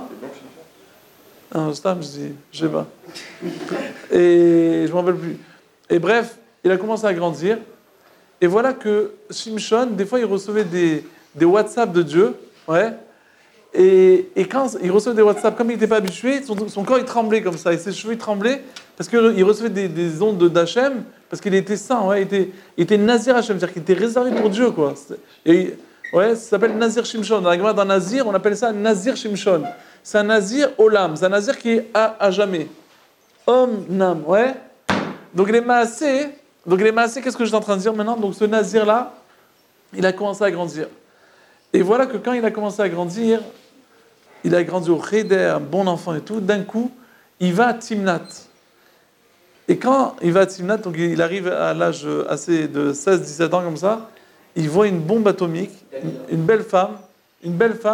Non, Stam, je sais pas. Et je m'en rappelle plus. Et bref, il a commencé à grandir. Et voilà que Shimshon, des fois, il recevait des WhatsApp de Dieu. Ouais. Et quand il recevait des WhatsApp, comme il n'était pas habitué, son corps il tremblait comme ça, et ses cheveux ils tremblaient, parce qu'il recevait des ondes d'Hachem, parce qu'il était saint, ouais, il était Nazir Hachem, c'est-à-dire qu'il était réservé pour Dieu, quoi. Et, ouais, ça s'appelle Nazir Shimshon. Dans la Gemara, dans Nazir, on appelle ça Nazir Shimshon. C'est un Nazir Olam, c'est un Nazir qui est à jamais. Om Nam, ouais. Donc les Maasé, qu'est-ce que je suis en train de dire maintenant? Donc ce Nazir-là, il a commencé à grandir. Et voilà que quand il a commencé à grandir, il a grandi au Cheder, un bon enfant et tout, d'un coup, il va à Timnat. Et quand il va à Timnat, donc il arrive à l'âge assez de 16-17 ans comme ça, il voit une bombe atomique, une belle femme, il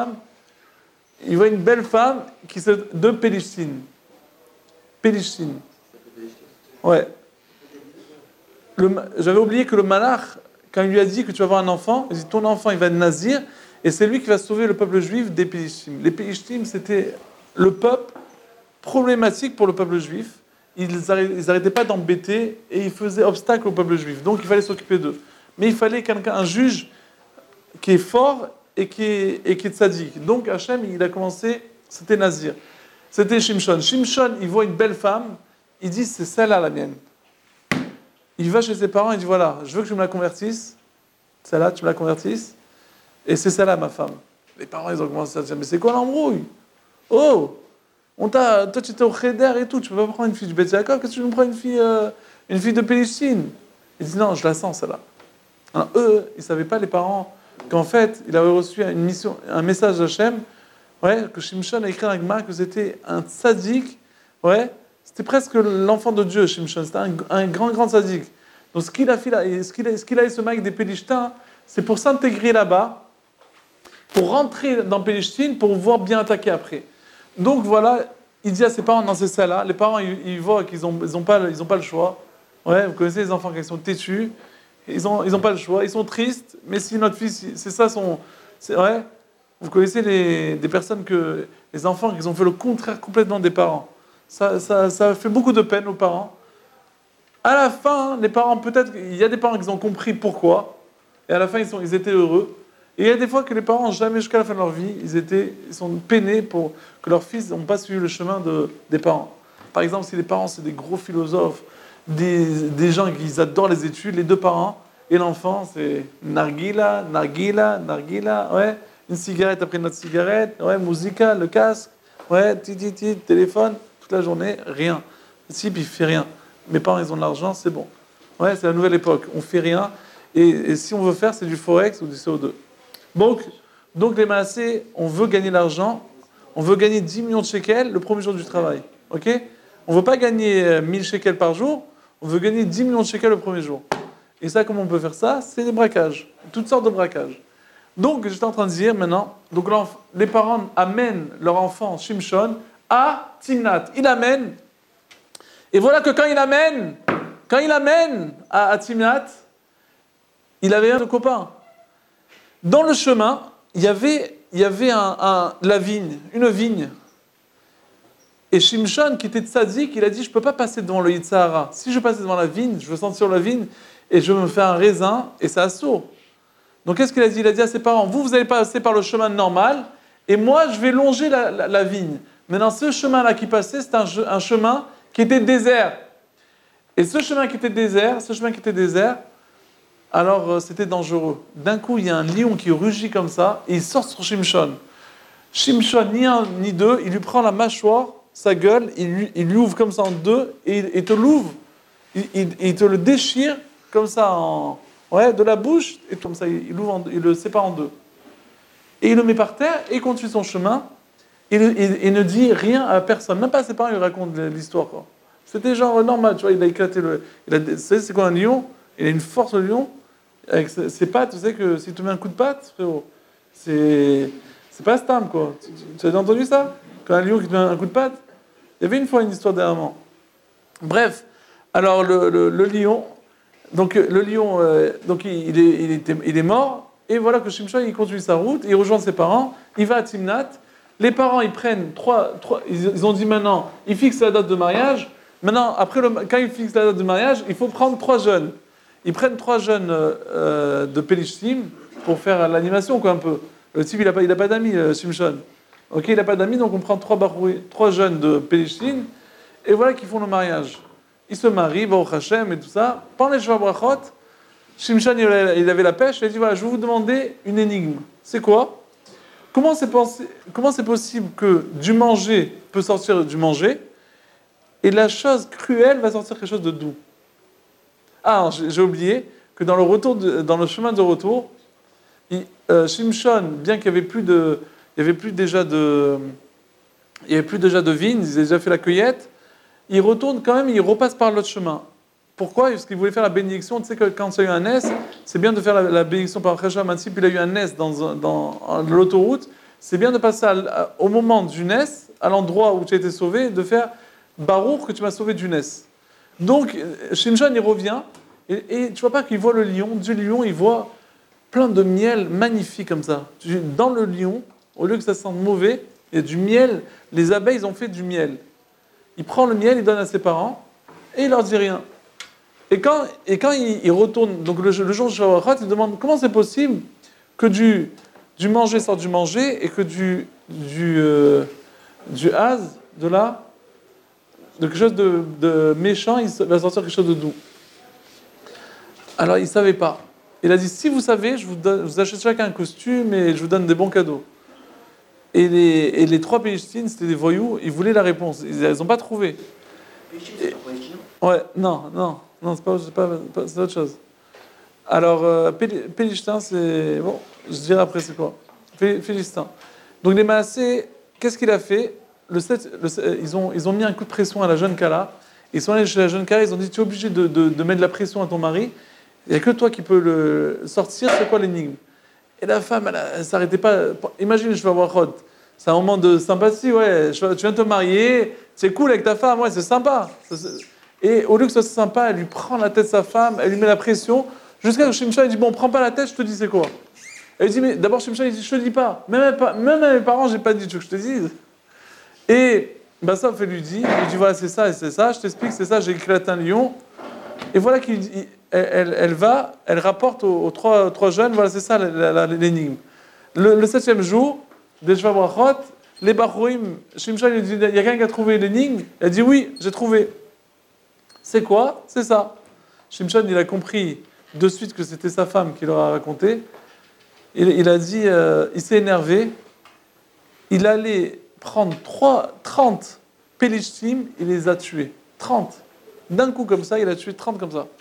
voit une belle femme de Pélistine. Pélistine. Ouais. J'avais oublié que le malach, quand il lui a dit que tu vas avoir un enfant, il dit ton enfant il va être nazir, et c'est lui qui va sauver le peuple juif des Pélishtim. Les Pélishtim, c'était le peuple problématique pour le peuple juif. Ils n'arrêtaient pas d'embêter et ils faisaient obstacle au peuple juif. Donc il fallait s'occuper d'eux. Mais il fallait un juge qui est fort et qui est tzaddik. Donc Hachem, il a commencé, c'était Nazir. C'était Shimshon. Shimshon, il voit une belle femme, il dit c'est celle-là la mienne. Il va chez ses parents, il dit voilà, je veux que tu me la convertisses. Celle-là, tu me la convertisses. Et c'est celle-là ma femme. Les parents, ils ont commencé à dire mais c'est quoi l'embrouille? Oh, toi tu étais au Cheder et tout, tu peux pas prendre une fille du Beth Yaakov, qu'est-ce que tu me prends une fille de Pélistine? Il dit non, je la sens celle-là. Alors, eux, ils ne savaient pas, les parents, qu'en fait, il avait reçu un message d'Hachem, ouais, que Shimshon a écrit dans la Gemara que c'était un tzaddik, ouais, c'était presque l'enfant de Dieu, Shimshon, c'était un grand tzaddik. Donc ce qu'il a fait là, ce qu'il a semé avec des Pélishtin, c'est pour s'intégrer là-bas, pour rentrer dans Pélistine, pour pouvoir bien attaquer après. Donc voilà, il dit à ses parents, non, c'est ça là, les parents, ils voient qu'ils n'ont pas le choix. Ouais, vous connaissez les enfants qui sont têtus, ils ont pas le choix, ils sont tristes, mais si notre fils, c'est ça ouais, vous connaissez des personnes les enfants qui ont fait le contraire complètement des parents. Ça fait beaucoup de peine aux parents. À la fin, les parents, peut-être, il y a des parents qui ont compris pourquoi, et à la fin, ils étaient heureux. Et il y a des fois que les parents, jamais jusqu'à la fin de leur vie, ils sont peinés pour que leurs fils n'ont pas suivi le chemin des parents. Par exemple, si les parents, c'est des gros philosophes, des gens qui adorent les études, les deux parents, et l'enfant, c'est nargila, ouais, une cigarette après une autre cigarette, ouais, musica, le casque, ouais, téléphone, toute la journée, rien. Si, puis il fait rien. Mes parents, ils ont de l'argent, c'est bon. Ouais, c'est la nouvelle époque, on fait rien, et si on veut faire, c'est du Forex ou du CO2. Donc les Maasé, on veut gagner l'argent, on veut gagner 10 millions de shekels le premier jour du travail. Ok? On ne veut pas gagner 1000 shekels par jour, on veut gagner 10 millions de shekels le premier jour. Et ça, comment on peut faire ça? C'est des braquages, toutes sortes de braquages. Donc, j'étais en train de dire maintenant, donc les parents amènent leur enfant Shimshon à Timnat. Il amène, et voilà que quand il amène à Timnat, il avait un copain. Dans le chemin, il y avait la vigne, une vigne. Et Shimshon, qui était tzaddik, il a dit, je ne peux pas passer devant le Yitzhara. Si je passe devant la vigne, je veux sentir la vigne, et je veux me faire un raisin, et c'est assourd. Donc qu'est-ce qu'il a dit? Il a dit à ses parents, vous allez passer par le chemin normal, et moi, je vais longer la vigne. Maintenant, ce chemin-là qui passait, c'était un chemin qui était désert. Et ce chemin qui était désert, alors c'était dangereux. D'un coup, il y a un lion qui rugit comme ça, et il sort sur Shimshon. Shimshon, ni un ni deux, il lui prend la mâchoire, sa gueule, il lui ouvre comme ça en deux, et il te l'ouvre, il te le déchire comme ça, de la bouche, et comme ça, il le sépare en deux. Et il le met par terre, et il continue son chemin, et ne dit rien à personne. Même pas à ses parents, il raconte l'histoire, quoi. C'était genre normal, tu vois, il a éclaté c'est quoi un lion? Il a une force, le lion, avec ses pattes, tu sais que si tu mets un coup de patte, frérot, c'est pas Stam, quoi. Tu as entendu ça? Quand un lion qui te met un coup de patte? Il y avait une fois une histoire dernièrement. Bref, alors le lion, donc il est mort, et voilà que Shimshon, il continue sa route, il rejoint ses parents, il va à Timnat, Les parents, ils prennent ils ont dit maintenant, ils fixent la date de mariage. Maintenant, quand ils fixent la date de mariage, il faut prendre 3 jeunes. Ils prennent 3 jeunes de Pelishtim pour faire l'animation, quoi, un peu. Le type, il a pas d'amis, Shimshon. Ok, il n'a pas d'amis, donc on prend 3 jeunes de Pelishtim, et voilà qu'ils font le mariage. Ils se marient, Baruch Hashem et tout ça. Pendant les Sheva Brachot, Shimshon, il avait la pêche, il a dit, voilà, je vais vous demander une énigme. C'est quoi? Comment c'est possible que du manger peut sortir du manger, et la chose cruelle va sortir quelque chose de doux? Ah, j'ai oublié que dans le chemin de retour, Shimshon, bien qu'il n'y avait plus déjà de vignes, ils avaient déjà fait la cueillette, il retourne quand même, il repasse par l'autre chemin. Pourquoi? Parce qu'il voulait faire la bénédiction. Tu sais que quand il y a eu un NES, c'est bien de faire la bénédiction par Chesha Matsi, puis il a eu un NES dans l'autoroute. C'est bien de passer au moment du NES, à l'endroit où tu as été sauvé, de faire Baruch que tu m'as sauvé du NES. Donc, Shimshon, il revient, et tu vois pas qu'il voit le lion, du lion, il voit plein de miel magnifique comme ça. Dans le lion, au lieu que ça sente mauvais, il y a du miel. Les abeilles ont fait du miel. Il prend le miel, il donne à ses parents, et il leur dit rien. Et quand il retourne, donc le jour de Shavuot, il demande comment c'est possible que du manger sort du manger et que du haz, de quelque chose de méchant, il va sortir quelque chose de doux. Alors il ne savait pas. Il a dit, si vous savez, je vous achète chacun un costume et je vous donne des bons cadeaux. Et les 3 Pélishtim, c'était des voyous, ils voulaient la réponse. Ils n'ont pas trouvé. Ouais, non, c'est autre chose. Alors, Pélistin, c'est... Bon, je dirai après c'est quoi. Pélistin. Donc les Maassés, qu'est-ce qu'il a fait? Ils ont mis un coup de pression à la jeune Kala. Ils sont allés chez la jeune Kala, ils ont dit, tu es obligé de mettre de la pression à ton mari. Il n'y a que toi qui peux le sortir, c'est quoi l'énigme? Et la femme, elle s'arrêtait pas. Imagine, je vais avoir Rod. C'est un moment de sympathie, ouais. Tu viens de te marier, c'est cool avec ta femme, ouais, c'est sympa. Et au lieu que ce soit sympa, elle lui prend la tête de sa femme, elle lui met la pression, jusqu'à ce que Shimshon il dit, bon, prends pas la tête, je te dis c'est quoi. Elle dit, mais d'abord Shimshon il dit, je te dis pas. Même à mes parents, j'ai pas dit, tu veux que je te dise. Et Bassof, elle lui dit, voilà, c'est ça et c'est ça, je t'explique, c'est ça, j'ai éclaté un lion. Et voilà elle rapporte aux 3 jeunes, voilà, c'est ça l'énigme. Le 7e jour, des Sheva Brachot, les Bachorim, Shimshon lui dit, il y a quelqu'un qui a trouvé l'énigme? Elle dit, oui, j'ai trouvé. C'est quoi? C'est ça. Shimshon, il a compris de suite que c'était sa femme qui leur a raconté. Il a dit, il s'est énervé. Il allait prendre 30 Pélishtim, il les a tués. 30. D'un coup comme ça, il a tué 30 comme ça.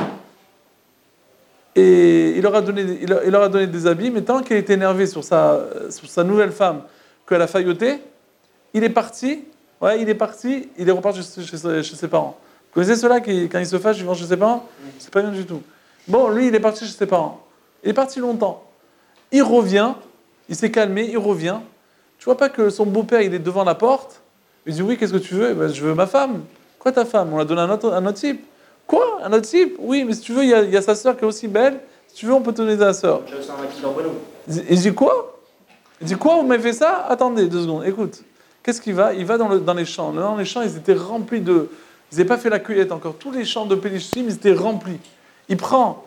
Et il leur a donné des habits, mais tant qu'il était énervé sur sa nouvelle femme, qu'elle a failloté, il est parti, il est reparti chez ses parents. Vous connaissez ceux-là qui, quand ils se fâchent, ils vont chez ses parents? C'est pas bien du tout. Bon, lui, il est parti chez ses parents. Il est parti longtemps. Il revient, il s'est calmé, il revient. Tu vois pas que son beau-père, il est devant la porte? Il dit, oui, qu'est-ce que tu veux? Ben, je veux ma femme. Quoi ta femme? On l'a donné à un autre type. Quoi? Un autre type? Oui, mais si tu veux, il y a sa sœur qui est aussi belle. Si tu veux, on peut te donner ta sœur. Il dit quoi? Il dit quoi? Vous m'avez fait ça? Attendez 2 secondes, écoute. Qu'est-ce qu'il va? Il va dans les champs. Dans les champs, ils étaient remplis de... Ils n'avaient pas fait la cueillette encore. Tous les champs de Pélishtim, ils étaient remplis. Il prend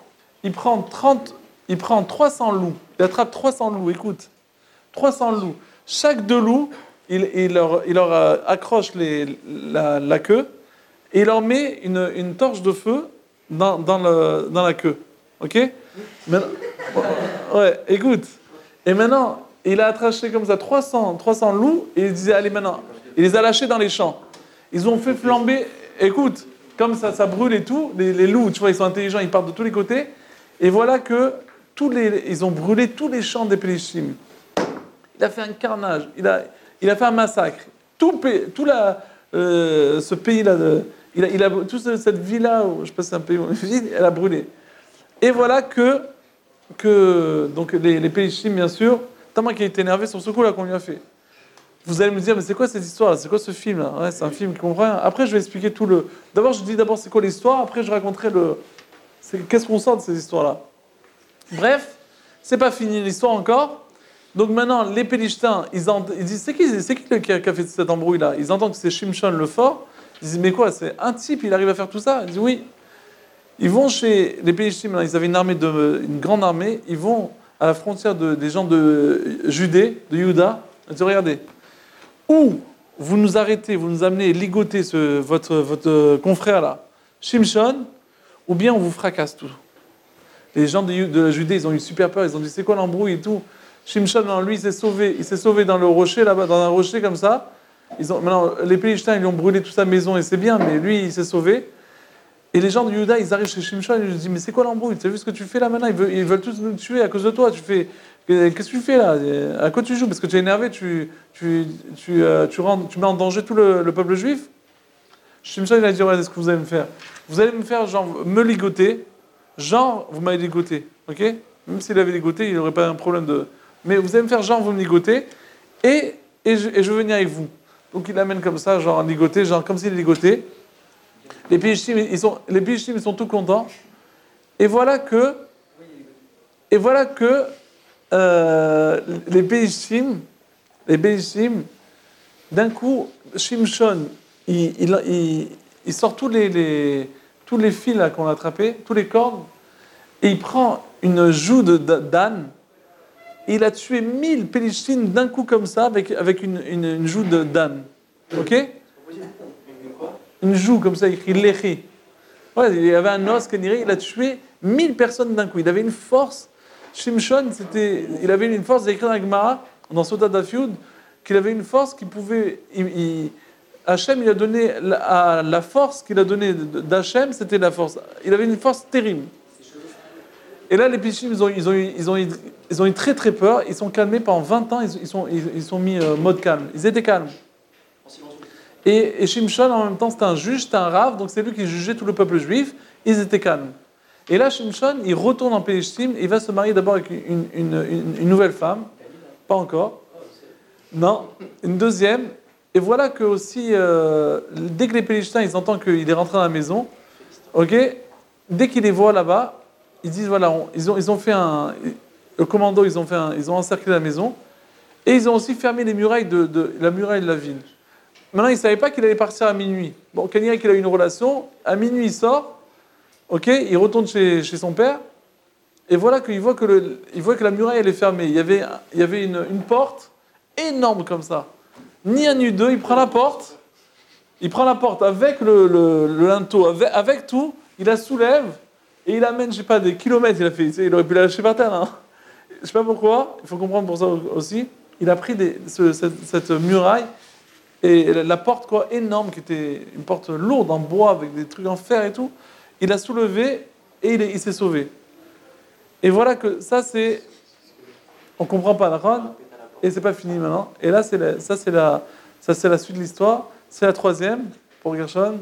300 loups. Il attrape 300 loups, écoute. 300 loups. Chaque 2 loups, il leur accroche la queue et il leur met une torche de feu dans la queue. Ok? Maintenant, ouais, écoute. Et maintenant, il a attraché comme ça 300 loups et il disait, allez maintenant. Il les a lâchés dans les champs. Ils ont fait flamber, écoute, comme ça brûle et tout. Les loups, tu vois, ils sont intelligents, ils partent de tous les côtés. Et voilà que ils ont brûlé tous les champs des Pélishtim. Il a fait un carnage, il a fait un massacre. Ce pays-là, toute cette ville-là, je ne sais pas si c'est un pays, elle a brûlé. Et voilà que donc les Pélishtim, bien sûr, tellement qu'il est énervé sur ce coup-là qu'on lui a fait. Vous allez me dire, mais c'est quoi cette histoire-là? C'est quoi ce film-là? Ouais, c'est un film qui comprend rien. Après, je vais expliquer tout le... D'abord, je dis c'est quoi l'histoire, après je raconterai qu'est-ce qu'on sort de ces histoires-là. Bref, c'est pas fini l'histoire encore. Donc maintenant, les Pélishtéens, ils disent, c'est qui qui a fait cette embrouille-là? Ils entendent que c'est Shimshon le fort. Ils disent, mais quoi, c'est un type, il arrive à faire tout ça? Ils disent, oui. Ils vont chez les Pélishtim, ils avaient une grande armée, ils vont à la frontière des gens de Judée, de Juda, ils disent, regardez, ou vous nous arrêtez, vous nous amenez ligoter votre confrère-là, Shimshon, ou bien on vous fracasse tout. Les gens de la Judée, ils ont eu super peur, ils ont dit, c'est quoi l'embrouille et tout? Shimshon, non, lui, il s'est sauvé dans le rocher, là-bas, dans un rocher comme ça. Maintenant, les Pélishtim, ils lui ont brûlé toute sa maison et c'est bien, mais lui, il s'est sauvé. Et les gens de Juda, ils arrivent chez Shimshon et ils lui disent, mais c'est quoi l'embrouille? Tu as vu ce que tu fais là maintenant? Ils veulent tous nous tuer à cause de toi. Qu'est-ce que tu fais là? À quoi tu joues? Parce que tu es énervé, tu mets en danger tout le peuple juif. Shimshon, il a dit, regardez ce que vous allez me faire. Vous allez me faire, genre, me ligoter. Genre, vous m'avez ligoté. Ok? Même s'il avait ligoté, il n'aurait pas un problème de. Mais vous allez me faire, genre, vous me ligotez. Et je vais venir avec vous. Donc il l'amène comme ça, genre, ligoté, genre, comme s'il ligotait. Les Pélishtim, ils sont tout contents. Et voilà que les Pélishtim, d'un coup, Shimshon, il sort tous les fils là, qu'on a attrapés, tous les cordes, et il prend une joue d'âne, et il a tué 1000 Pélishtim d'un coup comme ça, avec une joue d'âne. Ok? Une joue comme ça, écrit Lechi. Ouais, il avait un os, il a tué 1000 personnes d'un coup. Il avait une force. Shimshon, il avait une force, il a écrit dans la Gemara, dans Sota Dafyud, qu'il avait une force qui pouvait. Hachem, il a donné la force qu'il a donnée d'Hachem, c'était la force. Il avait une force terrible. Et là, les Pélishtim, ils ont eu très très peur. Ils sont calmés pendant 20 ans. Ils sont mis mode calme. Ils étaient calmes. Et Shimshon, en même temps, c'était un juge, c'était un rave, donc c'est lui qui jugeait tout le peuple juif. Ils étaient calmes. Et là, Shimshon, il retourne en Pélishtim, il va se marier d'abord avec une nouvelle femme. Pas encore. Non, une deuxième. Et voilà que aussi, dès que les Pélishtim, ils entendent qu'il est rentré dans la maison, ok, dès qu'ils les voient là-bas, ils disent, voilà, ils ont fait le commando, ils ont encerclé la maison, et ils ont aussi fermé les murailles la muraille de la ville. Maintenant, il ne savait pas qu'il allait partir à minuit. Bon, Kanye, qu'il a eu une relation, à minuit, il sort, ok, il retourne chez son père, et voilà qu'il voit que la muraille, elle est fermée. Il y avait une porte énorme comme ça. Ni un ni deux, il prend la porte avec le linteau, avec tout, il la soulève, et il amène, je sais pas, des kilomètres, il aurait pu la lâcher par terre, hein. Je sais pas pourquoi, il faut comprendre pour ça aussi. Il a pris cette muraille, et la porte, quoi, énorme, qui était une porte lourde en bois, avec des trucs en fer et tout, il l'a soulevée et il s'est sauvé. Et voilà que ça, c'est. On comprend pas, d'accord? Et c'est pas fini maintenant. Et là, c'est la suite de l'histoire. C'est la troisième, pour Gershon.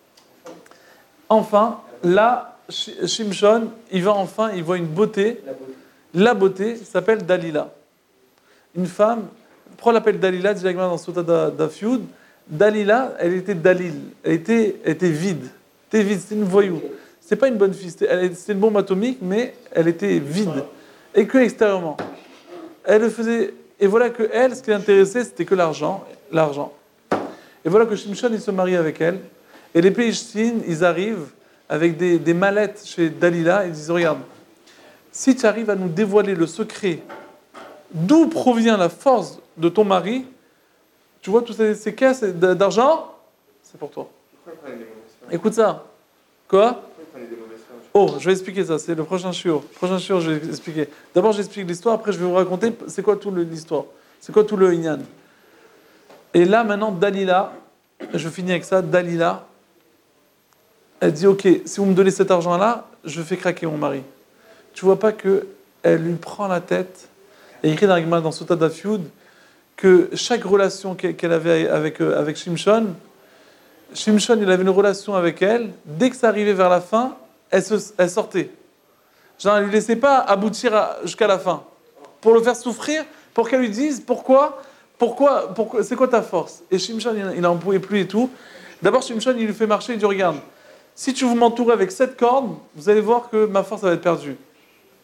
Enfin, là, Shimshon, il voit une beauté. La beauté s'appelle Dalila. Une femme. Pourquoi on l'appelle Dalila? Dit dans Sota Dafyud. Dalila, elle était Dalil. Elle était vide. C'était une voyou. C'est pas une bonne fille. C'était une bombe atomique, mais elle était vide. Et que extérieurement. Elle le faisait. Et voilà que elle, ce qui l'intéressait, c'était que l'argent. Et voilà que Shimshon, il se marie avec elle. Et les Pélishtim, ils arrivent avec des mallettes chez Dalila. Ils disent, regarde, si tu arrives à nous dévoiler le secret d'où provient la force de ton mari, tu vois toutes ces caisses d'argent, c'est pour toi. Écoute ça. Quoi? Oh, je vais expliquer ça, c'est le prochain shiur. Je vais expliquer. D'abord, j'explique l'histoire, après je vais vous raconter c'est quoi toute l'histoire. C'est quoi tout le inyan. Et là, maintenant, Dalila, je finis avec ça, Dalila, elle dit, ok, si vous me donnez cet argent-là, je fais craquer mon mari. Tu vois pas qu'elle lui prend la tête, et il écrit dans la Gemara, dans Sota Dafyud, que chaque relation qu'elle avait avec Shimshon, il avait une relation avec elle, dès que ça arrivait vers la fin, elle sortait. Genre, elle ne lui laissait pas aboutir jusqu'à la fin. Pour le faire souffrir, pour qu'elle lui dise pourquoi, c'est quoi ta force? Et Shimshon, il n'en pouvait plus et tout. D'abord, Shimshon, il lui fait marcher, il dit, regarde, si tu vous m'entourez avec 7 cordes, vous allez voir que ma force va être perdue.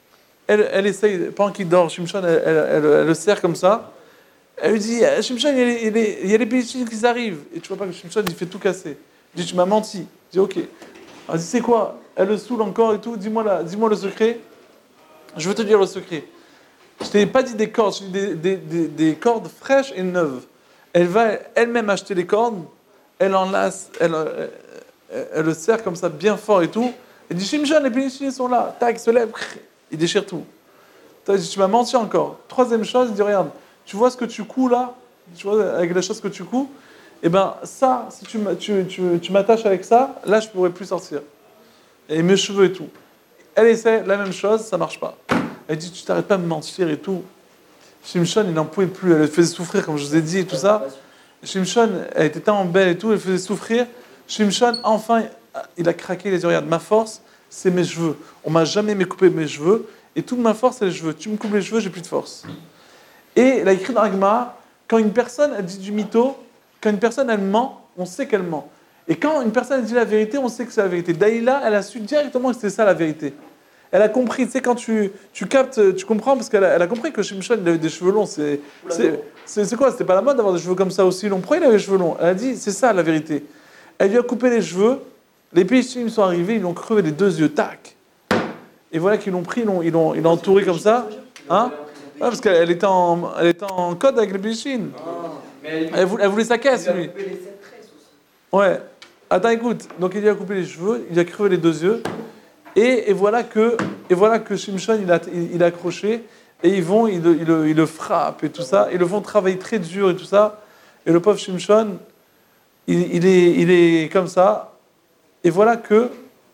elle essaye, pendant qu'il dort, Shimshon, elle le serre comme ça. Elle lui dit, Shimshon, il y a les Pélishtim qui arrivent. Et tu vois pas que Shimshon, il fait tout casser. Il dit, tu m'as menti. Il dit, ok. Elle dit, c'est quoi? Elle le saoule encore et tout. Dis-moi le secret. Je veux te dire le secret. Je t'ai pas dit des cordes, je t'ai dit des cordes fraîches et neuves. Elle va elle-même acheter les cordes. Elle enlace, elle le serre comme ça, bien fort et tout. Elle dit, Shimshon, les Pélishtim sont là. Tac, il se lève. Il déchire tout. Il dit, tu m'as menti encore. Troisième chose, il dit, regarde. Tu vois ce que tu couds là, tu vois, avec les choses que tu couds, et ben ça, si tu m'attaches avec ça, là je pourrais plus sortir. Et mes cheveux et tout. Elle essaie la même chose, ça marche pas. Elle dit, tu t'arrêtes pas de me mentir et tout. Shimshon, il n'en pouvait plus, elle le faisait souffrir comme je vous ai dit et tout ça. Shimshon, elle était tellement belle et tout, elle le faisait souffrir. Shimshon, enfin, il a craqué, il a dit, regarde, ma force, c'est mes cheveux. On m'a jamais coupé mes cheveux, et toute ma force, c'est les cheveux. Tu me coupes les cheveux, j'ai plus de force. Et il a écrit dans la Gemara, quand une personne elle dit du mytho, quand une personne elle ment, on sait qu'elle ment. Et quand une personne elle dit la vérité, on sait que c'est la vérité. Dalila, elle a su directement que c'était ça la vérité. Elle a compris, tu sais, quand tu captes, tu comprends, parce qu'elle a compris que Shimshon il avait des cheveux longs. C'est quoi? C'était pas la mode d'avoir des cheveux comme ça aussi longs. Pourquoi il avait les cheveux longs? Elle a dit, c'est ça la vérité. Elle lui a coupé les cheveux, les Pélishtim sont arrivés, ils lui ont crevé les deux yeux, tac. Et voilà qu'ils l'ont pris, ils l'ont entouré comme ça. Hein? Ouais, parce qu'elle était en code avec les Pélishtim. Elle voulait sa caisse, lui. Il a coupé les 7 tresses aussi. Ouais. Attends, écoute. Donc il lui a coupé les cheveux, il lui a crevé les deux yeux. Et voilà que Shimshon, il a accroché. Et ils le frappent et tout ça. Ils le font travailler très dur et tout ça. Et le pauvre Shimshon, il est comme ça. Et voilà que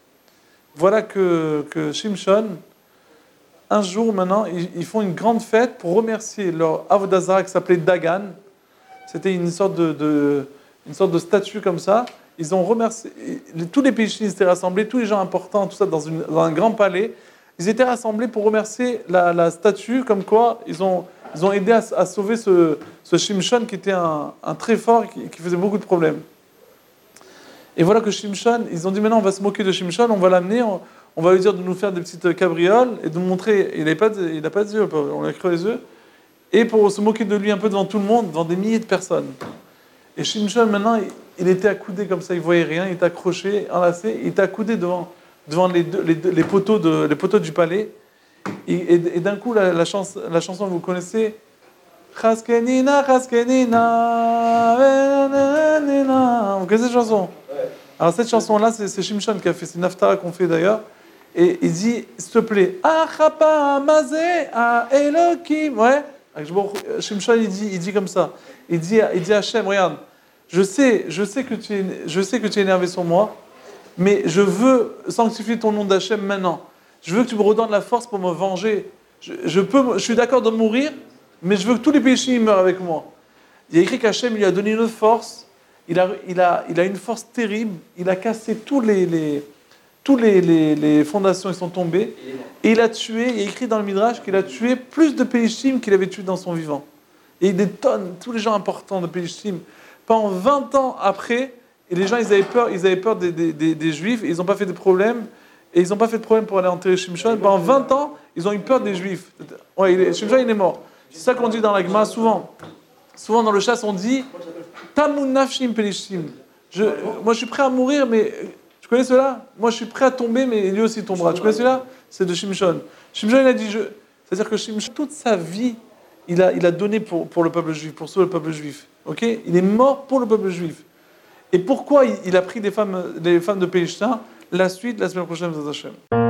Shimshon, un jour maintenant, ils font une grande fête pour remercier leur Avodah Zarah qui s'appelait Dagan. C'était une sorte de statue comme ça. Ils ont remercié, tous les Pélishtim étaient rassemblés, tous les gens importants, tout ça, dans un grand palais. Ils étaient rassemblés pour remercier la statue, comme quoi ils ont aidé à sauver ce Shimshon qui était un très fort, qui faisait beaucoup de problèmes. Et voilà que Shimshon, ils ont dit maintenant on va se moquer de Shimshon, on va l'amener, on va lui dire de nous faire des petites cabrioles et de nous montrer, il n'a pas de yeux, on lui a crevé les yeux, et pour se moquer de lui un peu devant tout le monde, devant des milliers de personnes. Et Shimshon maintenant, il était accoudé comme ça, il voyait rien, il était accroché, enlacé, il était accoudé devant les poteaux du palais. Et d'un coup, la chanson que vous connaissez, Chaskenina, vous connaissez cette chanson? Alors cette chanson-là, c'est Shimshon qui a fait, c'est une haftara qu'on fait d'ailleurs. Et il dit, s'il te plaît, Achapa Mazé a Elohim. Ouais. Shimshon il dit comme ça. Il dit à Hachem, regarde, je sais que tu es énervé sur moi, mais je veux sanctifier ton nom d'Hachem maintenant. Je veux que tu me redonnes la force pour me venger. Je suis d'accord de mourir, mais je veux que tous les péchés meurent avec moi. Il y a écrit qu'Hachem lui a donné une autre force. Il a une force terrible. Il a cassé toutes les fondations, ils sont tombées. Et il a tué, il y a écrit dans le Midrash qu'il a tué plus de Pélishtim qu'il avait tué dans son vivant. Et des tonnes, tous les gens importants de Pélishtim. Pendant 20 ans après, et les gens ils avaient peur des Juifs, et ils n'ont pas fait de problème. Et ils n'ont pas fait de problème pour aller enterrer Shimshon. Pendant 20 ans, ils ont eu peur des Juifs. Ouais, Shimshon il est mort. C'est ça qu'on dit dans la Gemara souvent. Souvent dans le chasse on dit Tamun nafshim pelishtim. Moi je suis prêt à mourir, mais tu connais cela? Moi je suis prêt à tomber, mais lui aussi tombera. Tu connais cela? C'est de Shimshon. Shimshon il a dit, c'est-à-dire que Shimshon toute sa vie il a donné pour le peuple juif, pour sauver le peuple juif. Ok? Il est mort pour le peuple juif. Et pourquoi il a pris des femmes de Pélishtim? La suite la semaine prochaine, Zaz Hashem.